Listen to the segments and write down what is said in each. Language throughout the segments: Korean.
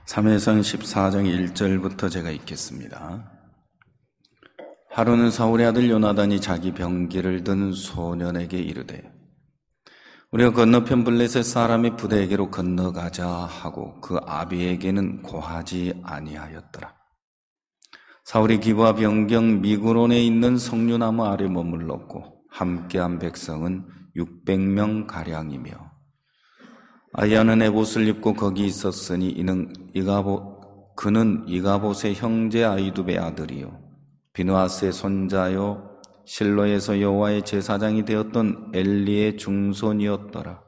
사무엘상 14장 1절부터 제가 읽겠습니다. 하루는 사울의 아들 요나단이 자기 병기를 든 소년에게 이르되 우리가 건너편 블레셋 사람의 부대에게로 건너가자 하고 그 아비에게는 고하지 아니하였더라. 사울이 기브아 변경 미그론에 있는 석류나무 아래 머물렀고 함께한 백성은 600명 가량이며 아히야는 에봇을 입고 거기 있었으니 그는 이가봇의 형제 아히두베의 아들이요 비느하스의 손자요 실로에서 여호와의 제사장이 되었던 엘리의 중손이었더라.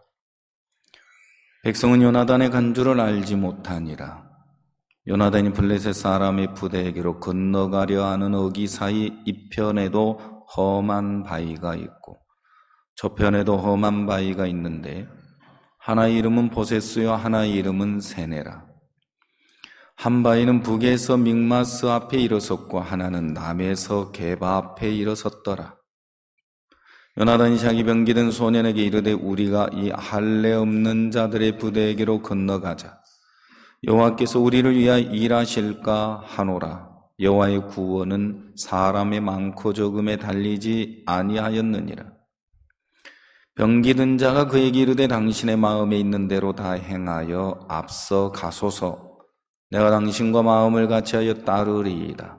백성은 요나단의 간주를 알지 못하니라. 요나단이 블레셋 사람의 부대에게로 건너가려 하는 어기 사이 이편에도 험한 바위가 있고 저편에도 험한 바위가 있는데 하나의 이름은 보세스요 하나의 이름은 세네라. 한 바위는 북에서 믹마스 앞에 일어섰고 하나는 남에서 게바 앞에 일어섰더라. 요나단이 자기 병기 든 소년에게 이르되 우리가 이 할례 없는 자들의 부대에게로 건너가자. 여호와께서 우리를 위하여 일하실까 하노라. 여호와의 구원은 사람의 많고 적음에 달리지 아니하였느니라. 병기 든 자가 그에게 이르되 당신의 마음에 있는 대로 다 행하여 앞서 가소서. 내가 당신과 마음을 같이하여 따르리이다.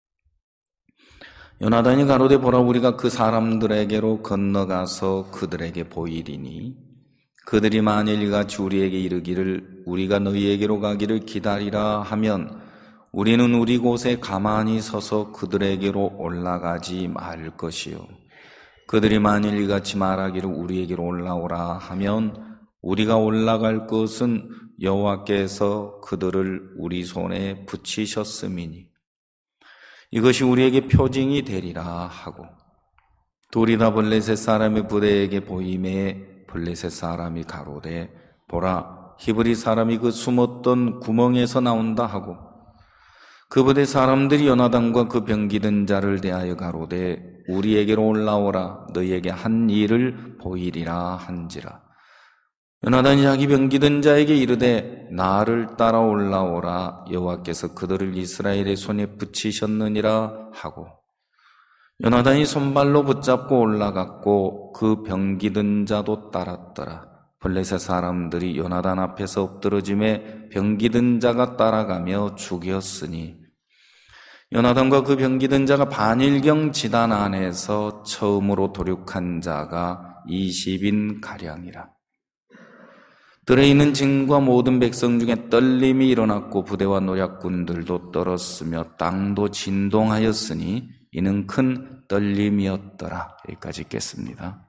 요나단이 가로되 보라 우리가 그 사람들에게로 건너가서 그들에게 보이리니 그들이 만일 이같이 우리에게 이르기를 우리가 너희에게로 가기를 기다리라 하면 우리는 우리 곳에 가만히 서서 그들에게로 올라가지 말 것이요 그들이 만일 이같이 말하기를 우리에게로 올라오라 하면 우리가 올라갈 것은 여호와께서 그들을 우리 손에 붙이셨음이니 이것이 우리에게 표징이 되리라 하고 둘이 다 블레셋 사람의 부대에게 보임에 블레셋 사람이 가로되 보라 히브리 사람이 그 숨었던 구멍에서 나온다 하고 그 부대 사람들이 요나단과 그 병기 든 자를 대하여 가로되 우리에게로 올라오라 너희에게 한 일을 보이리라 한지라. 요나단이 자기 병기 든 자에게 이르되 나를 따라 올라오라 여호와께서 그들을 이스라엘의 손에 붙이셨느니라 하고 요나단이 손발로 붙잡고 올라갔고 그 병기 든 자도 따랐더라. 블레셋 사람들이 요나단 앞에서 엎드러짐에 병기 든 자가 따라가며 죽였으니 요나단과 그 병기 든 자가 반일경 지단 안에서 처음으로 도륙한 자가 20인 가량이라. 뜰에 있는 증과 모든 백성 중에 떨림이 일어났고 부대와 노략군들도 떨었으며 땅도 진동하였으니 이는 큰 떨림이었더라. 여기까지 읽겠습니다.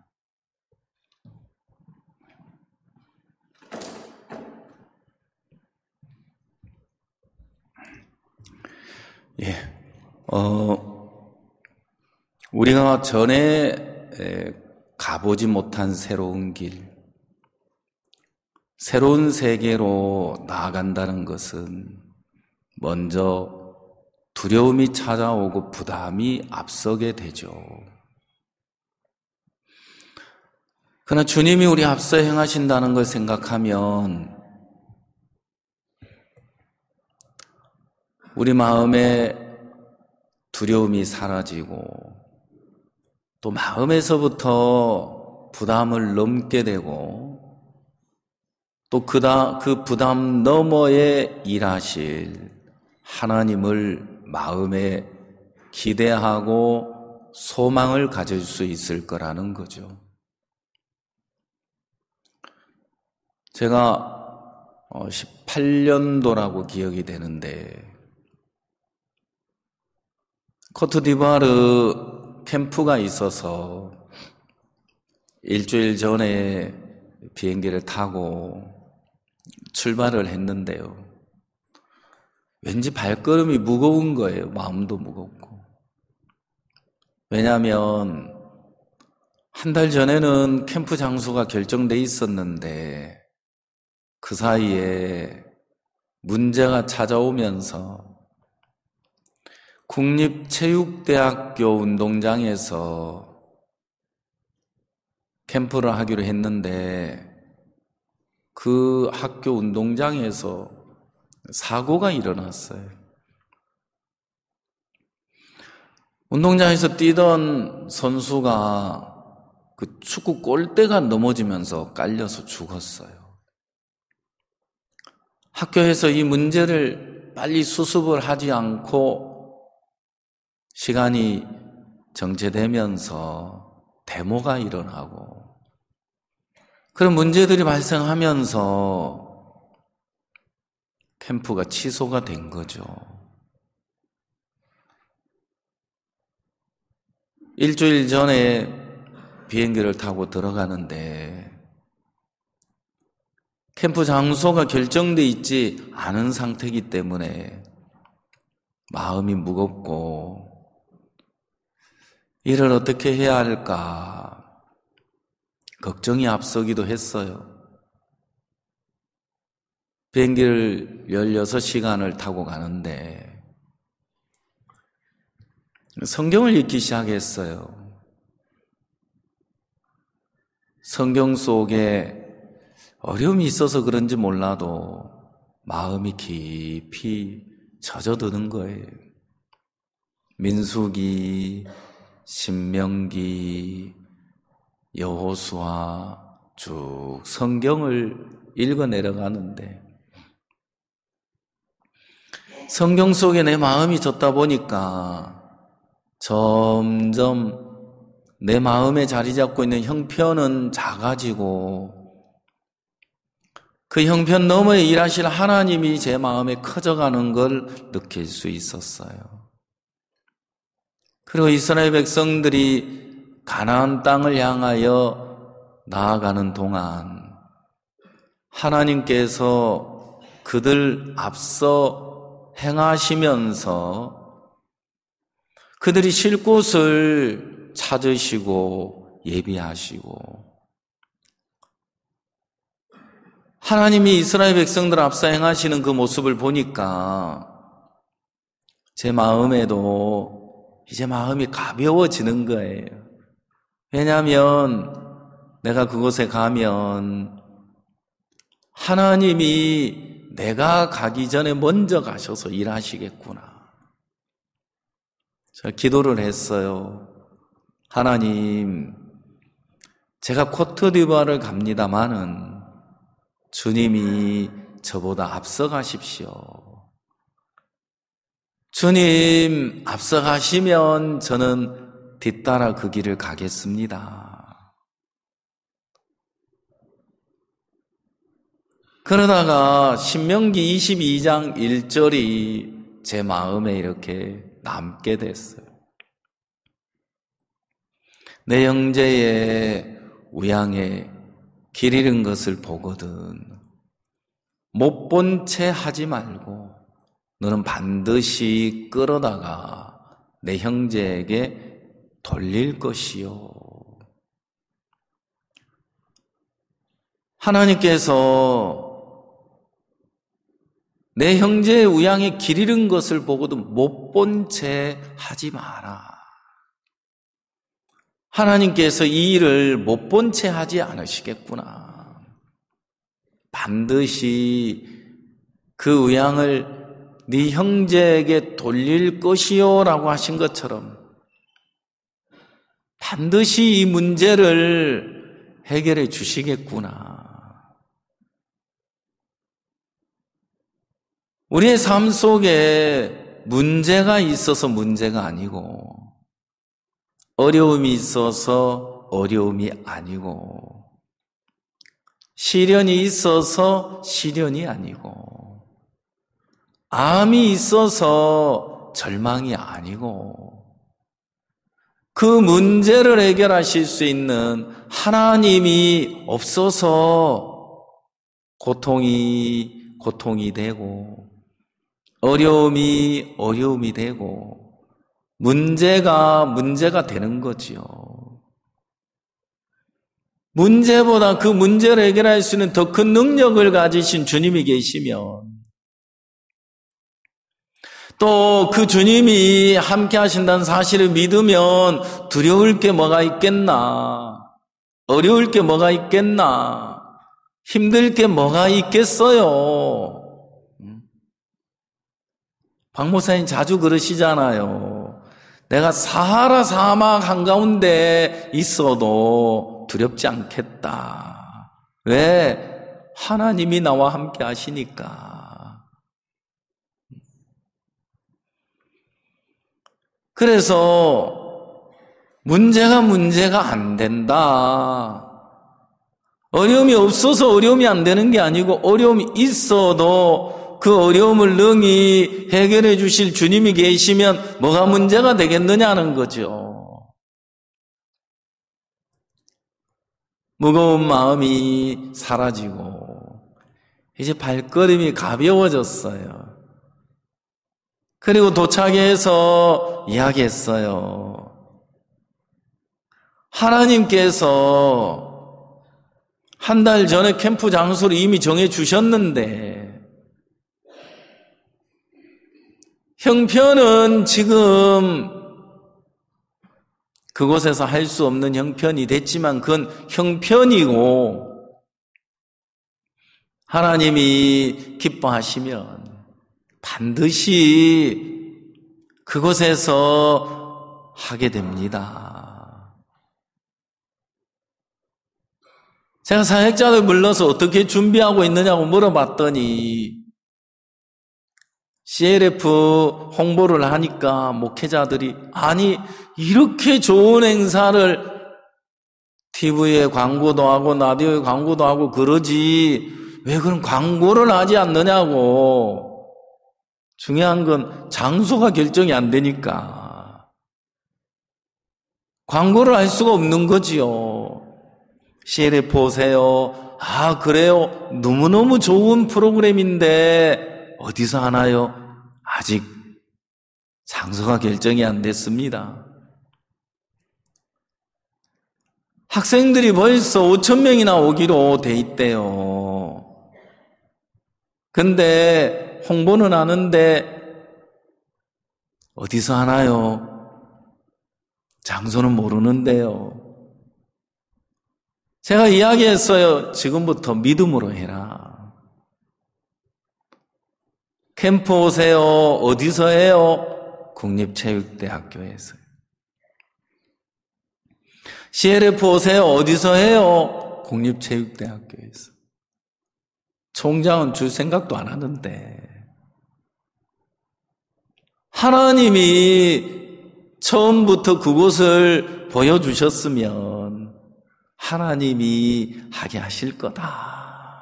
우리가 전에 가보지 못한 새로운 길, 새로운 세계로 나아간다는 것은 먼저 두려움이 찾아오고 부담이 앞서게 되죠. 그러나 주님이 우리 앞서 행하신다는 걸 생각하면 우리 마음에 두려움이 사라지고 또 마음에서부터 부담을 넘게 되고 또 그 부담 너머에 일하실 하나님을 마음에 기대하고 소망을 가질 수 있을 거라는 거죠. 제가 18년도라고 기억이 되는데 코트디부아르 캠프가 있어서 일주일 전에 비행기를 타고 출발을 했는데요. 왠지 발걸음이 무거운 거예요. 마음도 무겁고. 왜냐하면 한 달 전에는 캠프 장소가 결정돼 있었는데 그 사이에 문제가 찾아오면서 국립체육대학교 운동장에서 캠프를 하기로 했는데 그 학교 운동장에서 사고가 일어났어요. 운동장에서 뛰던 선수가 그 축구 골대가 넘어지면서 깔려서 죽었어요. 학교에서 이 문제를 빨리 수습을 하지 않고 시간이 정체되면서 데모가 일어나고 그런 문제들이 발생하면서 캠프가 취소가 된 거죠. 일주일 전에 비행기를 타고 들어가는데 캠프 장소가 결정돼 있지 않은 상태이기 때문에 마음이 무겁고 일을 어떻게 해야 할까 걱정이 앞서기도 했어요. 비행기를 16시간을 타고 가는데 성경을 읽기 시작했어요. 성경 속에 어려움이 있어서 그런지 몰라도 마음이 깊이 젖어드는 거예요. 민수기, 신명기, 여호수아 쭉 성경을 읽어 내려가는데 성경 속에 내 마음이 젖다 보니까 점점 내 마음에 자리 잡고 있는 형편은 작아지고 그 형편 너머에 일하실 하나님이 제 마음에 커져가는 걸 느낄 수 있었어요. 그리고 이스라엘 백성들이 가나안 땅을 향하여 나아가는 동안 하나님께서 그들 앞서 행하시면서 그들이 쉴 곳을 찾으시고 예비하시고 하나님이 이스라엘 백성들 앞서 행하시는 그 모습을 보니까 제 마음에도 이제 마음이 가벼워지는 거예요. 왜냐하면 내가 그곳에 가면 하나님이 내가 가기 전에 먼저 가셔서 일하시겠구나. 제가 기도를 했어요. 하나님, 제가 코트디부아르를 갑니다마는 주님이 저보다 앞서가십시오. 주님 앞서가시면 저는 뒤따라 그 길을 가겠습니다. 그러다가 신명기 22장 1절이 제 마음에 이렇게 남게 됐어요. 내 형제의 우양에 길 잃은 것을 보거든 못 본 채 하지 말고 너는 반드시 끌어다가 내 형제에게 돌릴 것이요. 하나님께서 내 형제의 우양에 길 잃은 것을 보고도 못 본 채 하지 마라. 하나님께서 이 일을 못 본 채 하지 않으시겠구나. 반드시 그 우양을 네 형제에게 돌릴 것이요 라고 하신 것처럼 반드시 이 문제를 해결해 주시겠구나. 우리의 삶 속에 문제가 있어서 문제가 아니고 어려움이 있어서 어려움이 아니고 시련이 있어서 시련이 아니고 암이 있어서 절망이 아니고 그 문제를 해결하실 수 있는 하나님이 없어서 고통이 되고 어려움이 되고 문제가 되는 거지요. 문제보다 그 문제를 해결할 수 있는 더 큰 능력을 가지신 주님이 계시면 또 그 주님이 함께 하신다는 사실을 믿으면 두려울 게 뭐가 있겠나? 어려울 게 뭐가 있겠나? 힘들 게 뭐가 있겠어요? 박 목사님 자주 그러시잖아요. 내가 사하라 사막 한가운데 있어도 두렵지 않겠다. 왜? 하나님이 나와 함께 하시니까. 그래서 문제가 안 된다. 어려움이 없어서 어려움이 안 되는 게 아니고 어려움이 있어도 그 어려움을 능히 해결해 주실 주님이 계시면 뭐가 문제가 되겠느냐는 거죠. 무거운 마음이 사라지고 이제 발걸음이 가벼워졌어요. 그리고 도착해서 이야기했어요. 하나님께서 한 달 전에 캠프 장소를 이미 정해 주셨는데 형편은 지금 그곳에서 할 수 없는 형편이 됐지만 그건 형편이고 하나님이 기뻐하시면 반드시 그곳에서 하게 됩니다. 제가 사역자들 불러서 어떻게 준비하고 있느냐고 물어봤더니 CLF 홍보를 하니까 목회자들이 아니 이렇게 좋은 행사를 TV에 광고도 하고 라디오에 광고도 하고 그러지 왜 그런 광고를 하지 않느냐고. 중요한 건 장소가 결정이 안 되니까 광고를 할 수가 없는 거지요. CLF 오세요. 아 그래요? 너무너무 좋은 프로그램인데 어디서 하나요? 아직 장소가 결정이 안 됐습니다. 학생들이 벌써 5,000명이나 오기로 돼 있대요. 근데 홍보는 하는데 어디서 하나요? 장소는 모르는데요. 제가 이야기했어요. 지금부터 믿음으로 해라. 캠프 오세요. 어디서 해요? 국립체육대학교에서요. CLF 오세요. 어디서 해요? 국립체육대학교에서. 총장은 줄 생각도 안 하는데 하나님이 처음부터 그곳을 보여주셨으면 하나님이 하게 하실 거다.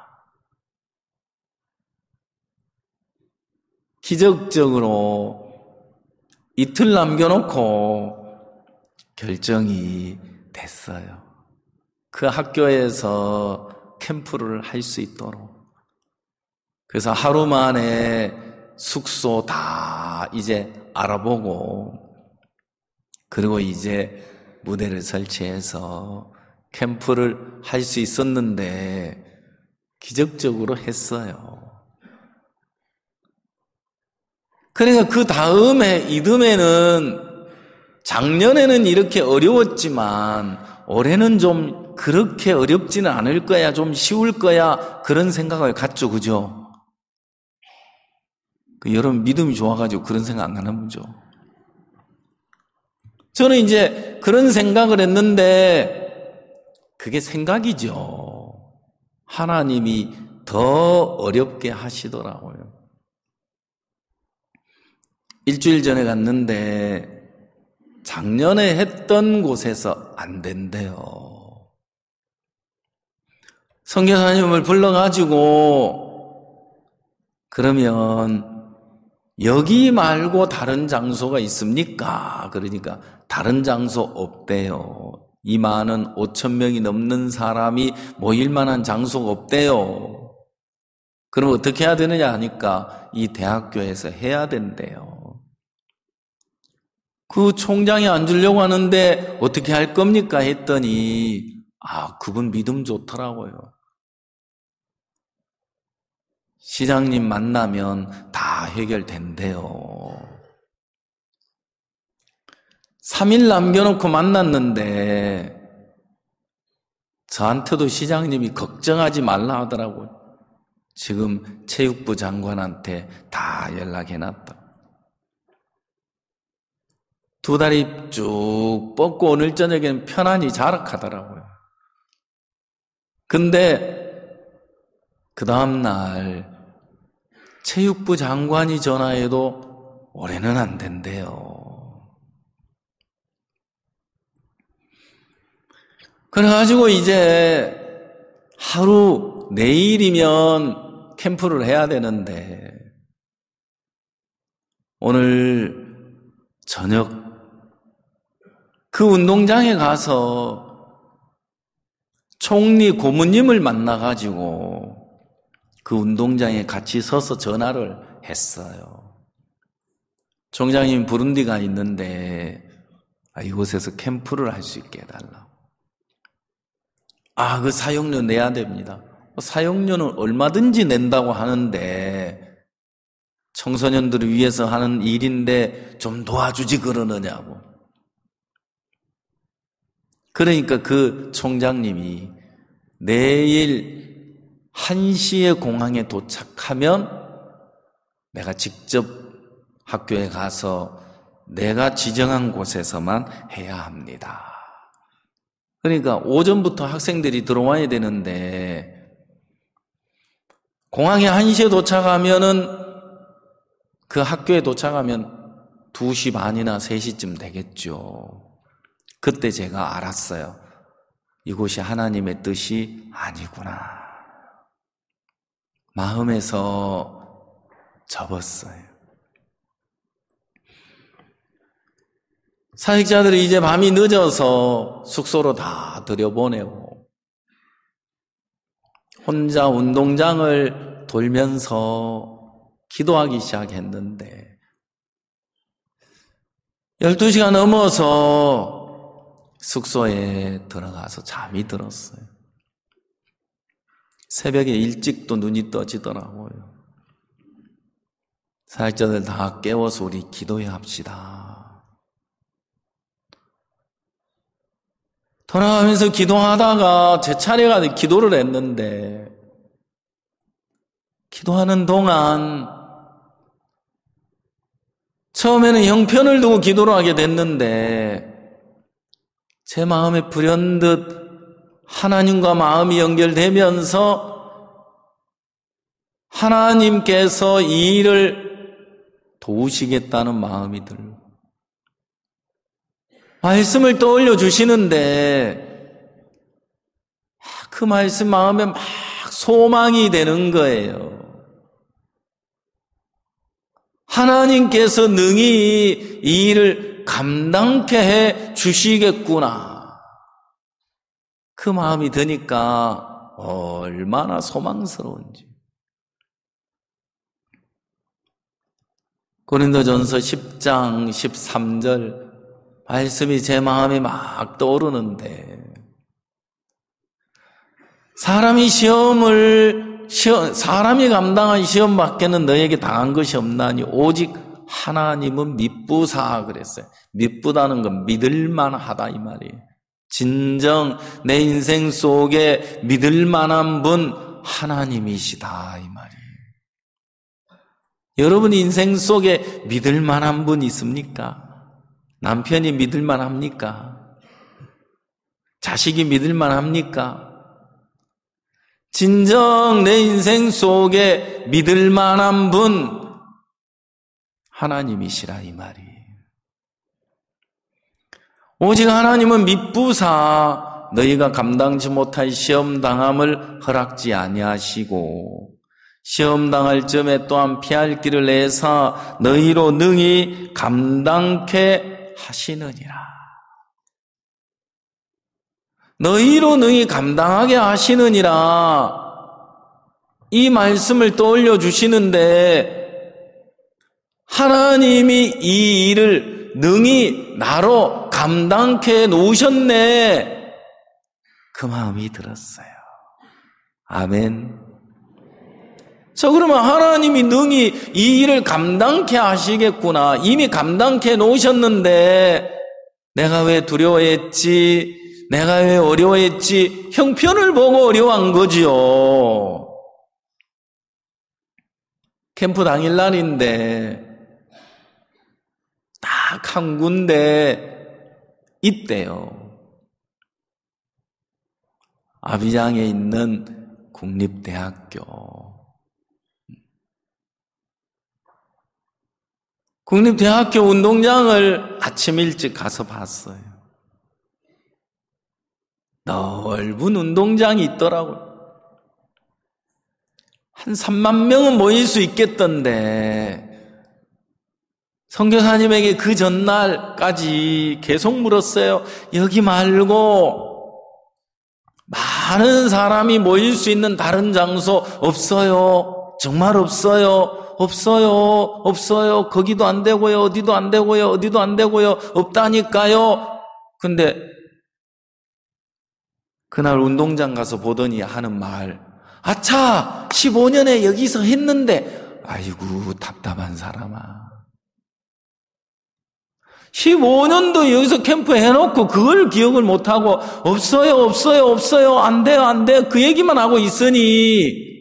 기적적으로 이틀 남겨놓고 결정이 됐어요. 그 학교에서 캠프를 할 수 있도록. 그래서 하루 만에 숙소 다 이제 알아보고 그리고 이제 무대를 설치해서 캠프를 할 수 있었는데 기적적으로 했어요. 그러니까 그 다음에 이듬해는 작년에는 이렇게 어려웠지만 올해는 좀 그렇게 어렵지는 않을 거야, 좀 쉬울 거야 그런 생각을 갖죠, 그죠? 여러분 믿음이 좋아가지고 그런 생각 안 하는 거죠. 저는 이제 그런 생각을 했는데 그게 생각이죠. 하나님이 더 어렵게 하시더라고요. 일주일 전에 갔는데 작년에 했던 곳에서 안 된대요. 선교사님을 불러가지고 그러면 여기 말고 다른 장소가 있습니까? 그러니까 다른 장소 없대요. 이 많은 5,000명이 넘는 사람이 모일 만한 장소가 없대요. 그럼 어떻게 해야 되느냐 하니까 이 대학교에서 해야 된대요. 그 총장이 안 주려고 하는데 어떻게 할 겁니까? 했더니 그분 믿음 좋더라고요. 시장님 만나면 다 해결된대요. 3일 남겨놓고 만났는데 저한테도 시장님이 걱정하지 말라 하더라고요. 지금 체육부 장관한테 다 연락해놨다. 두 다리 쭉 뻗고 오늘 저녁에는 편안히 자락하더라고요. 근데 그 다음날 체육부 장관이 전화해도 올해는 안 된대요. 그래가지고 이제 하루 내일이면 캠프를 해야 되는데 오늘 저녁 그 운동장에 가서 총리 고문님을 만나가지고 그 운동장에 같이 서서 전화를 했어요. 총장님 부룬디가 있는데 이곳에서 캠프를 할 수 있게 해달라고. 그 사용료 내야 됩니다. 사용료는 얼마든지 낸다고 하는데 청소년들을 위해서 하는 일인데 좀 도와주지 그러느냐고. 그러니까 그 총장님이 내일 1시에 공항에 도착하면 내가 직접 학교에 가서 내가 지정한 곳에서만 해야 합니다. 그러니까 오전부터 학생들이 들어와야 되는데 공항에 1시에 도착하면은 그 학교에 도착하면 2시 반이나 3시쯤 되겠죠. 그때 제가 알았어요. 이곳이 하나님의 뜻이 아니구나. 마음에서 접었어요. 사역자들이 이제 밤이 늦어서 숙소로 다 들여보내고 혼자 운동장을 돌면서 기도하기 시작했는데 12시가 넘어서 숙소에 들어가서 잠이 들었어요. 새벽에 일찍도 눈이 떠지더라고요. 사역자들 다 깨워서 우리 기도해야 합시다. 돌아가면서 기도하다가 제 차례가 기도를 했는데 기도하는 동안 처음에는 형편을 두고 기도를 하게 됐는데 제 마음에 불현듯 하나님과 마음이 연결되면서 하나님께서 이 일을 도우시겠다는 마음이 들고 말씀을 떠올려 주시는데 그 말씀 마음에 막 소망이 되는 거예요. 하나님께서 능히 이 일을 감당케 해 주시겠구나. 그 마음이 드니까 얼마나 소망스러운지. 고린도전서 10장 13절 말씀이 제 마음에 막 떠오르는데 사람이 감당한 시험 밖에는 너에게 당한 것이 없나니 오직 하나님은 미쁘사 그랬어요. 미쁘다는 건 믿을만하다 이 말이에요. 진정 내 인생 속에 믿을만한 분 하나님이시다 이 말이에요. 여러분 인생 속에 믿을만한 분 있습니까? 남편이 믿을만합니까? 자식이 믿을만합니까? 진정 내 인생 속에 믿을만한 분 하나님이시라 이 말이에요. 오직 하나님은 미쁘사 너희가 감당치 못할 시험당함을 허락지 아니하시고 시험당할 점에 또한 피할 길을 내사 너희로 능히 감당케 하시느니라. 너희로 능히 감당하게 하시느니라. 이 말씀을 떠올려 주시는데 하나님이 이 일을 능히 나로 감당케 놓으셨네. 그 마음이 들었어요. 아멘. 그러면 하나님이 능히 이 일을 감당케 하시겠구나. 이미 감당케 놓으셨는데 내가 왜 두려워했지? 내가 왜 어려워했지? 형편을 보고 어려워한 거지요. 캠프 당일날인데 딱 한 군데 있대요. 아비장에 있는 국립대학교. 국립대학교 운동장을 아침 일찍 가서 봤어요. 넓은 운동장이 있더라고요. 한 3만 명은 모일 수 있겠던데 선교사님에게 그 전날까지 계속 물었어요. 여기 말고 많은 사람이 모일 수 있는 다른 장소 없어요? 정말 없어요? 없어요. 거기도 안 되고요. 어디도 안 되고요. 없다니까요. 근데 그날 운동장 가서 보더니 하는 말, 아차! 15년에 여기서 했는데, 아이고, 답답한 사람아. 15년도 여기서 캠프 해놓고 그걸 기억을 못하고, 없어요. 안 돼요. 그 얘기만 하고 있으니,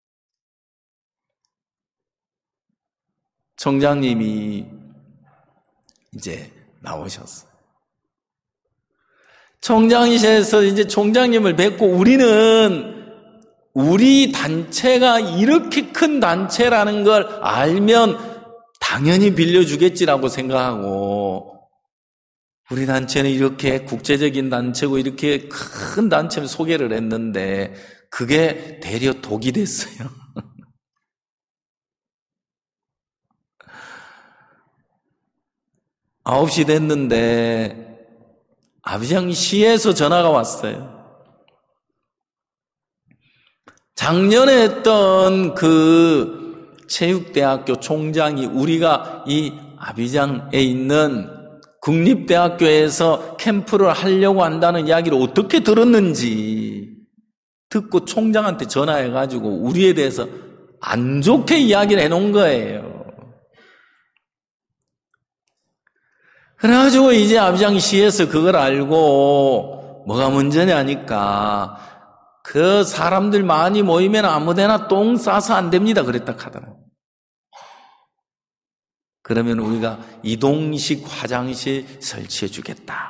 총장님이 이제 나오셨어요. 총장이셔서 이제 총장님을 뵙고 우리 단체가 이렇게 큰 단체라는 걸 알면 당연히 빌려주겠지라고 생각하고 우리 단체는 이렇게 국제적인 단체고 이렇게 큰 단체를 소개를 했는데 그게 대려 독이 됐어요. 아홉 시 됐는데 아비장시에서 전화가 왔어요. 작년에 했던 그 체육대학교 총장이 우리가 이 아비장에 있는 국립대학교에서 캠프를 하려고 한다는 이야기를 어떻게 들었는지 듣고 총장한테 전화해가지고 우리에 대해서 안 좋게 이야기를 해놓은 거예요. 그래가지고 이제 아비장시에서 그걸 알고 뭐가 문제냐니까 그 사람들 많이 모이면 아무데나 똥 싸서 안 됩니다. 그랬다 하더라고요. 그러면 우리가 이동식 화장실 설치해 주겠다.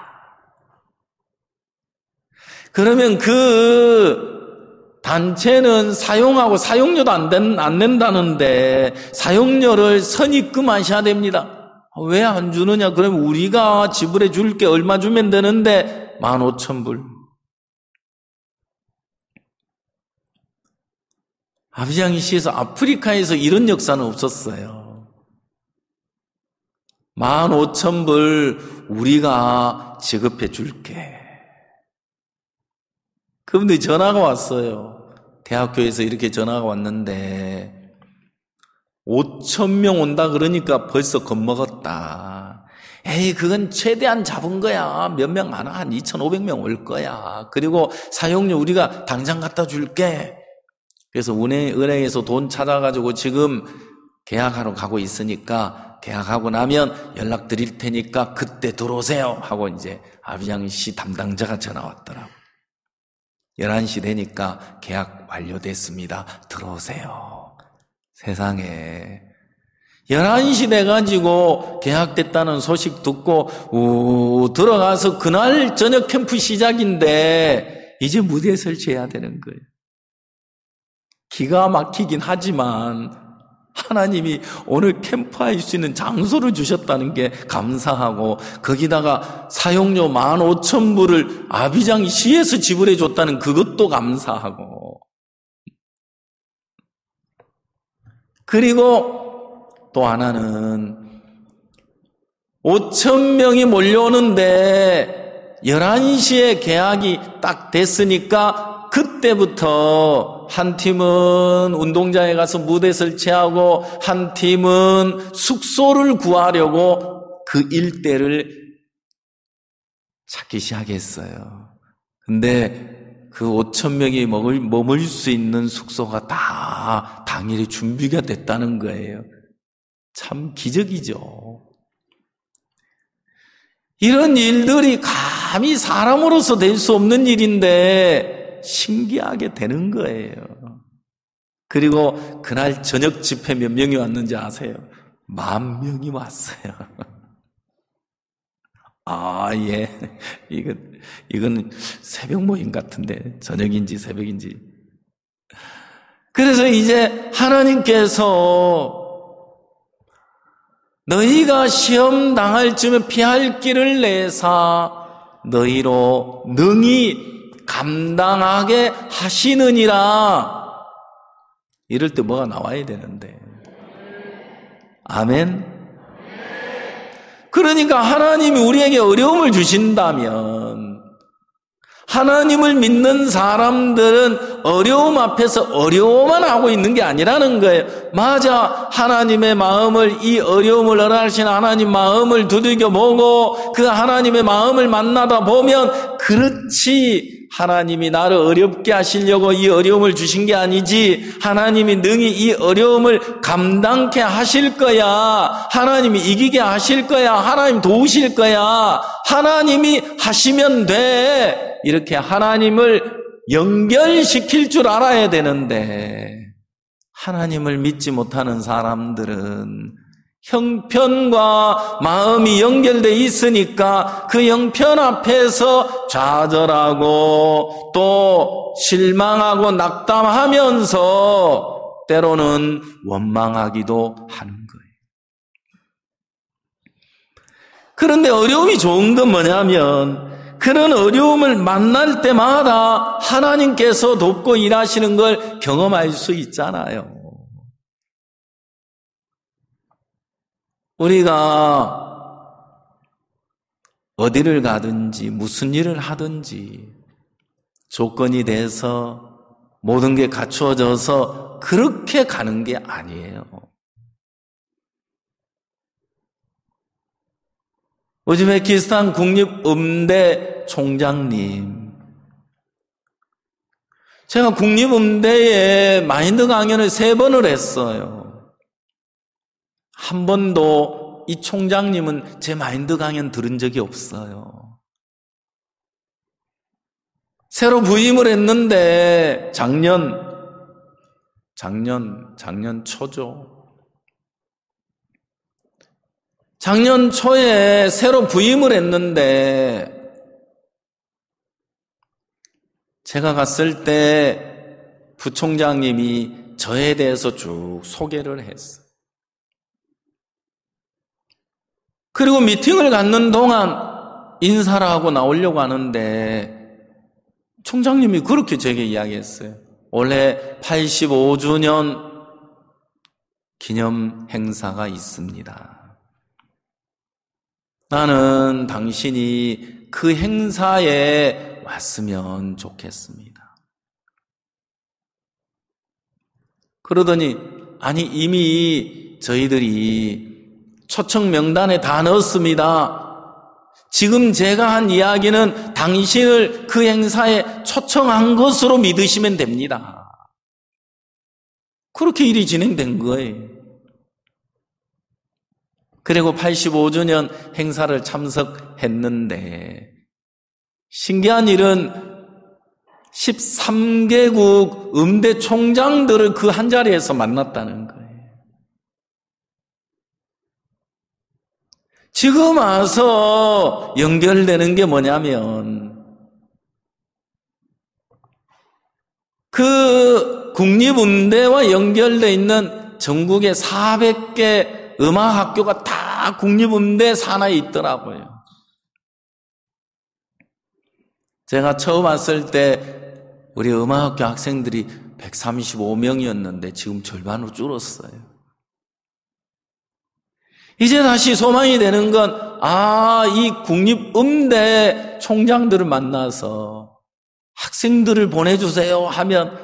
그러면 그 단체는 사용하고 사용료도 안 낸다는데 사용료를 선입금하셔야 됩니다. 왜 안 주느냐? 그러면 우리가 지불해 줄게 얼마 주면 되는데 15,000불. 아비장시에서 아프리카에서 이런 역사는 없었어요. 15,000불 우리가 지급해 줄게. 그런데 전화가 왔어요. 대학교에서 이렇게 전화가 왔는데 5,000명 온다 그러니까 벌써 겁먹었다. 에이, 그건 최대한 잡은 거야. 몇 명 안 와. 한 2,500명 올 거야. 그리고 사용료 우리가 당장 갖다 줄게. 그래서 은행에서 돈 찾아가지고 지금 계약하러 가고 있으니까 계약하고 나면 연락 드릴 테니까 그때 들어오세요. 하고 이제 아비장시 담당자가 전화 왔더라고. 11시 되니까 계약 완료됐습니다. 들어오세요. 세상에 11시 돼가지고 계약됐다는 소식 듣고 들어가서 그날 저녁 캠프 시작인데 이제 무대 설치해야 되는 거예요. 기가 막히긴 하지만 하나님이 오늘 캠프할 수 있는 장소를 주셨다는 게 감사하고 거기다가 사용료 15,000불을 아비장시에서 지불해 줬다는 그것도 감사하고 그리고 또 하나는 5,000명이 몰려오는데 11시에 계약이 딱 됐으니까 그때부터 한 팀은 운동장에 가서 무대 설치하고 한 팀은 숙소를 구하려고 그 일대를 찾기 시작했어요. 근데 그 5,000명이 머물 수 있는 숙소가 다 당일에 준비가 됐다는 거예요. 참 기적이죠. 이런 일들이 감히 사람으로서 될 수 없는 일인데 신기하게 되는 거예요. 그리고 그날 저녁 집회 몇 명이 왔는지 아세요? 10,000명이 왔어요. 예. 이건 새벽 모임 같은데, 저녁인지 새벽인지. 그래서 이제 하나님께서 너희가 시험 당할 즈음에 피할 길을 내사 너희로 능히 감당하게 하시느니라. 이럴 때 뭐가 나와야 되는데. 아멘. 그러니까 하나님이 우리에게 어려움을 주신다면 하나님을 믿는 사람들은 어려움 앞에서 어려워만 하고 있는 게 아니라는 거예요. 맞아, 하나님의 마음을, 이 어려움을 허락하신 하나님 마음을 두들겨 보고 그 하나님의 마음을 만나다 보면, 그렇지, 하나님이 나를 어렵게 하시려고 이 어려움을 주신 게 아니지, 하나님이 능히 이 어려움을 감당케 하실 거야, 하나님이 이기게 하실 거야, 하나님 도우실 거야, 하나님이 하시면 돼, 이렇게 하나님을 연결시킬 줄 알아야 되는데, 하나님을 믿지 못하는 사람들은 형편과 마음이 연결되어 있으니까 그 형편 앞에서 좌절하고 또 실망하고 낙담하면서 때로는 원망하기도 하는 거예요. 그런데 어려움이 좋은 건 뭐냐면, 그런 어려움을 만날 때마다 하나님께서 돕고 일하시는 걸 경험할 수 있잖아요. 우리가 어디를 가든지 무슨 일을 하든지 조건이 돼서 모든 게 갖추어져서 그렇게 가는 게 아니에요. 우즈베키스탄 국립음대 총장님, 제가 국립음대에 마인드 강연을 3번을 했어요. 한 번도 이 총장님은 제 마인드 강연 들은 적이 없어요. 새로 부임을 했는데 작년 초죠. 작년 초에 새로 부임을 했는데 제가 갔을 때 부총장님이 저에 대해서 쭉 소개를 했어요. 그리고 미팅을 갖는 동안 인사를 하고 나오려고 하는데 총장님이 그렇게 제게 이야기했어요. 올해 85주년 기념 행사가 있습니다. 나는 당신이 그 행사에 왔으면 좋겠습니다. 그러더니, 아니, 이미 저희들이 초청 명단에 다 넣었습니다. 지금 제가 한 이야기는 당신을 그 행사에 초청한 것으로 믿으시면 됩니다. 그렇게 일이 진행된 거예요. 그리고 85주년 행사를 참석했는데 신기한 일은 13개국 음대 총장들을 그 한 자리에서 만났다는 거예요. 지금 와서 연결되는 게 뭐냐면 그 국립음대와 연결되어 있는 전국의 400개 음악학교가 다 국립음대 산하에 있더라고요. 제가 처음 왔을 때 우리 음악학교 학생들이 135명이었는데 지금 절반으로 줄었어요. 이제 다시 소망이 되는 건, 이 국립음대 총장들을 만나서 학생들을 보내주세요 하면,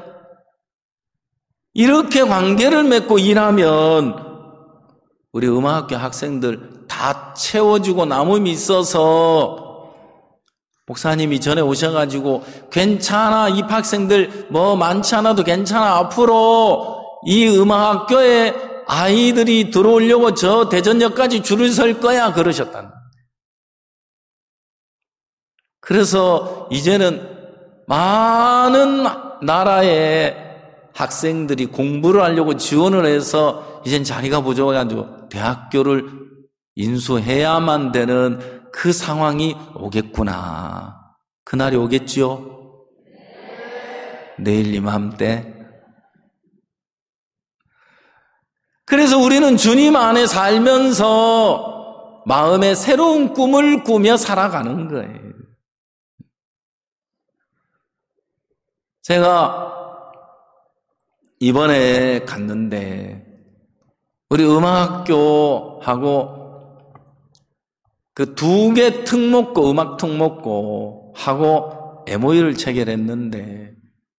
이렇게 관계를 맺고 일하면 우리 음악학교 학생들 다 채워주고 남음이 있어서 목사님이 전에 오셔가지고 괜찮아, 입학생들 뭐 많지 않아도 괜찮아, 앞으로 이 음악학교에 아이들이 들어오려고 저 대전역까지 줄을 설 거야 그러셨다는 거예요. 그래서 이제는 많은 나라의 학생들이 공부를 하려고 지원을 해서 이젠 자리가 부족해가지고 대학교를 인수해야만 되는 그 상황이 오겠구나. 그날이 오겠지요? 내일 이맘때. 그래서 우리는 주님 안에 살면서 마음에 새로운 꿈을 꾸며 살아가는 거예요. 제가 이번에 갔는데 우리 음악학교하고 그 2개 특목고, 음악 특목고 하고 MOU를 체결했는데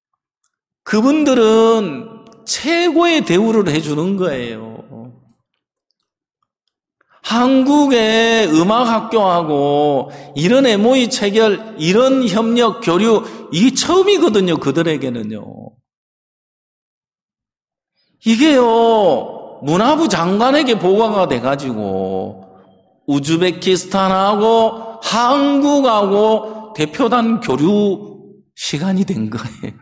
그분들은 최고의 대우를 해주는 거예요. 한국의 음악학교하고 이런 MOU 체결, 이런 협력, 교류, 이게 처음이거든요, 그들에게는요. 이게요, 문화부 장관에게 보고가 돼가지고 우즈베키스탄하고 한국하고 대표단 교류 시간이 된 거예요.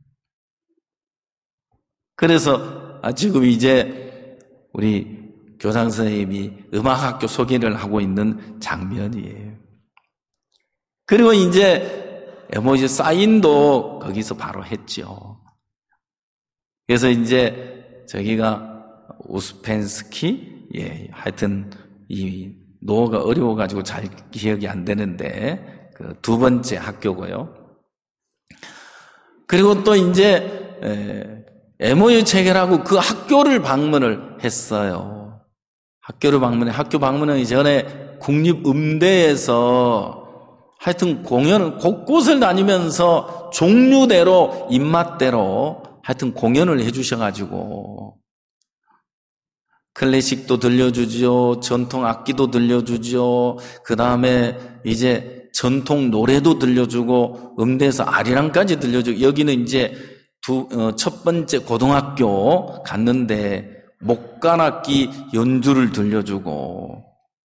그래서 지금 이제 우리 교장 선생님이 음악학교 소개를 하고 있는 장면이에요. 그리고 이제 MOU 사인도 거기서 바로 했죠. 그래서 이제 저기가 우스펜스키, 하여튼 이 노어가 어려워가지고 잘 기억이 안 되는데 그 2번째 학교고요. 그리고 또 이제 MOU 체결하고 그 학교를 방문을 했어요. 학교 방문하기 전에 국립음대에서 하여튼 공연을 곳곳을 다니면서 종류대로 입맛대로 하여튼 공연을 해주셔가지고 클래식도 들려주죠, 전통 악기도 들려주죠, 그 다음에 이제 전통 노래도 들려주고 음대에서 아리랑까지 들려주고, 여기는 이제 첫 번째 고등학교 갔는데 목관악기 연주를 들려주고,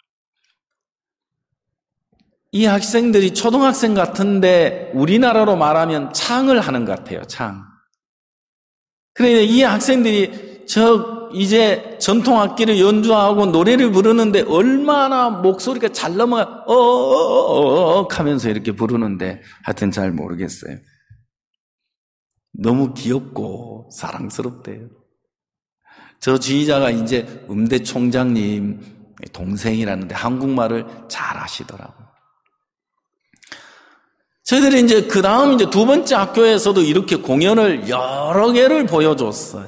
이 학생들이 초등학생 같은데 우리나라로 말하면 창을 하는 것 같아요. 창. 그런데 이 학생들이 이제 전통악기를 연주하고 노래를 부르는데 얼마나 목소리가 잘 넘어가, 하면서 이렇게 부르는데 하여튼 잘 모르겠어요. 너무 귀엽고 사랑스럽대요. 저 지휘자가 이제 음대 총장님 동생이라는데 한국말을 잘 하시더라고요. 저희들이 이제 그 다음 이제 2번째 학교에서도 이렇게 공연을 여러 개를 보여줬어요.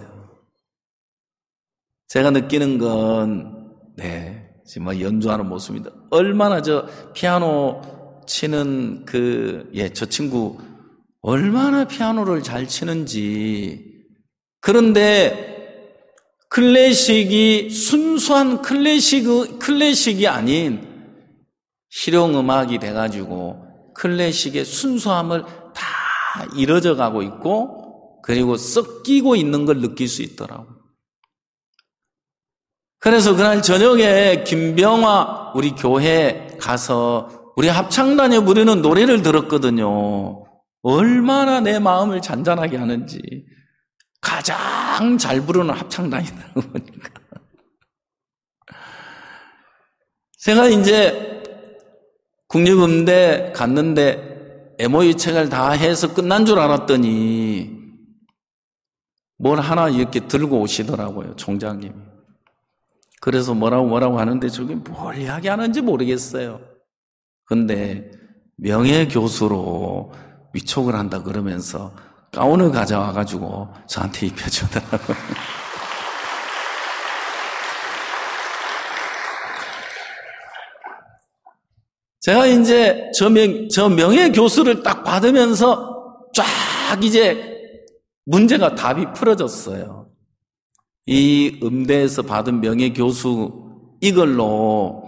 제가 느끼는 건, 지금 연주하는 모습입니다. 얼마나 피아노 치는 저 친구, 얼마나 피아노를 잘 치는지. 그런데 클래식이 순수한 클래식이 아닌 실용음악이 돼가지고 클래식의 순수함을 다 잃어져 가고 있고, 그리고 섞이고 있는 걸 느낄 수 있더라고요. 그래서 그날 저녁에 김병화 우리 교회 가서 우리 합창단에 부르는 노래를 들었거든요. 얼마나 내 마음을 잔잔하게 하는지. 가장 잘 부르는 합창단이라고 보니까. 제가 이제 국립음대 갔는데 MOU 책을 다 해서 끝난 줄 알았더니 뭘 하나 이렇게 들고 오시더라고요, 총장님이. 그래서 뭐라고 하는데 저게 뭘 이야기하는지 모르겠어요. 근데 명예교수로 위촉을 한다 그러면서 가운을 가져와가지고 저한테 입혀주더라고요. 제가 이제 저 명예교수를 딱 받으면서 쫙 이제 문제가 답이 풀어졌어요. 이 음대에서 받은 명예교수 이걸로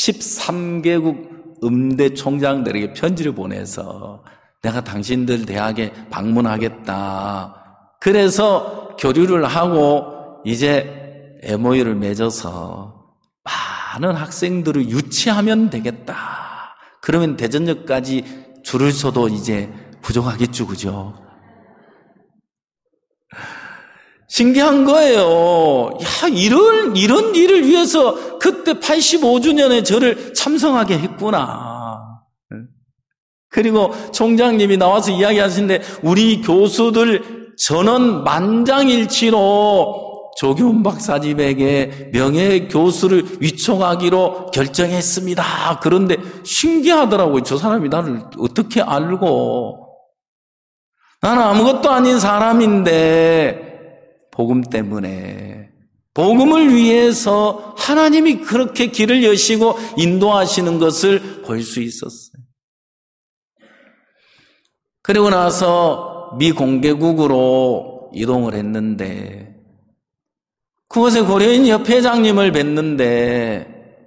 13개국 음대 총장들에게 편지를 보내서 내가 당신들 대학에 방문하겠다. 그래서 교류를 하고 이제 MOU를 맺어서 많은 학생들을 유치하면 되겠다. 그러면 대전역까지 줄을 서도 이제 부족하겠죠, 그죠? 신기한 거예요. 야, 이런 일을 위해서 그때 85주년에 저를 참석하게 했구나. 그리고 총장님이 나와서 이야기하시는데 우리 교수들 전원 만장일치로 조기훈 박사님에게 명예교수를 위촉하기로 결정했습니다. 그런데 신기하더라고요. 저 사람이 나를 어떻게 알고. 나는 아무것도 아닌 사람인데 복음 때문에, 복음을 위해서 하나님이 그렇게 길을 여시고 인도하시는 것을 볼 수 있었어요. 그리고 나서 미 공개국으로 이동을 했는데 그곳에 고려인 협회장님을 뵀는데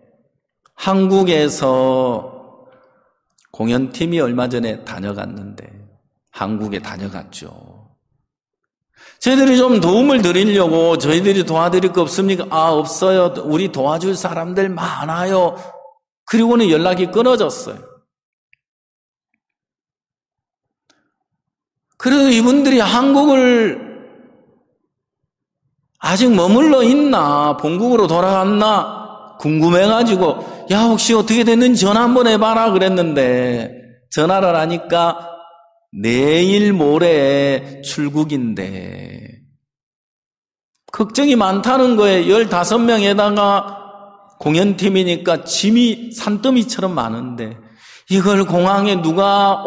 한국에서 공연팀이 얼마 전에 다녀갔는데 한국에 다녀갔죠. 저희들이 좀 도움을 드리려고 저희들이 도와드릴 거 없습니까? 아, 없어요. 우리 도와줄 사람들 많아요. 그리고는 연락이 끊어졌어요. 그래도 이분들이 한국을 아직 머물러 있나, 본국으로 돌아갔나 궁금해가지고 야, 혹시 어떻게 됐는지 전화 한번 해봐라 그랬는데 전화를 하니까 내일 모레 출국인데 걱정이 많다는 거예요. 15명에다가 공연팀이니까 짐이 산더미처럼 많은데 이걸 공항에 누가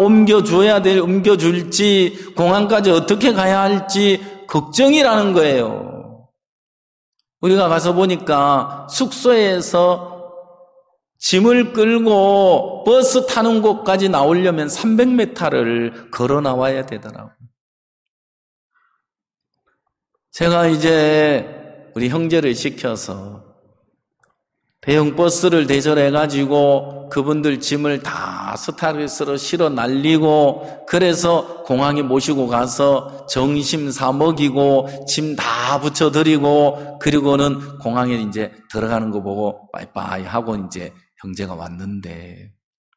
옮겨줄지 공항까지 어떻게 가야 할지 걱정이라는 거예요. 우리가 가서 보니까 숙소에서 짐을 끌고 버스 타는 곳까지 나오려면 300m를 걸어 나와야 되더라고요. 제가 이제 우리 형제를 시켜서 대형 버스를 대절해가지고 그분들 짐을 다 스타렉스로 실어 날리고 그래서 공항에 모시고 가서 점심 사 먹이고 짐 다 붙여드리고 그리고는 공항에 이제 들어가는 거 보고 빠이빠이 하고 이제 형제가 왔는데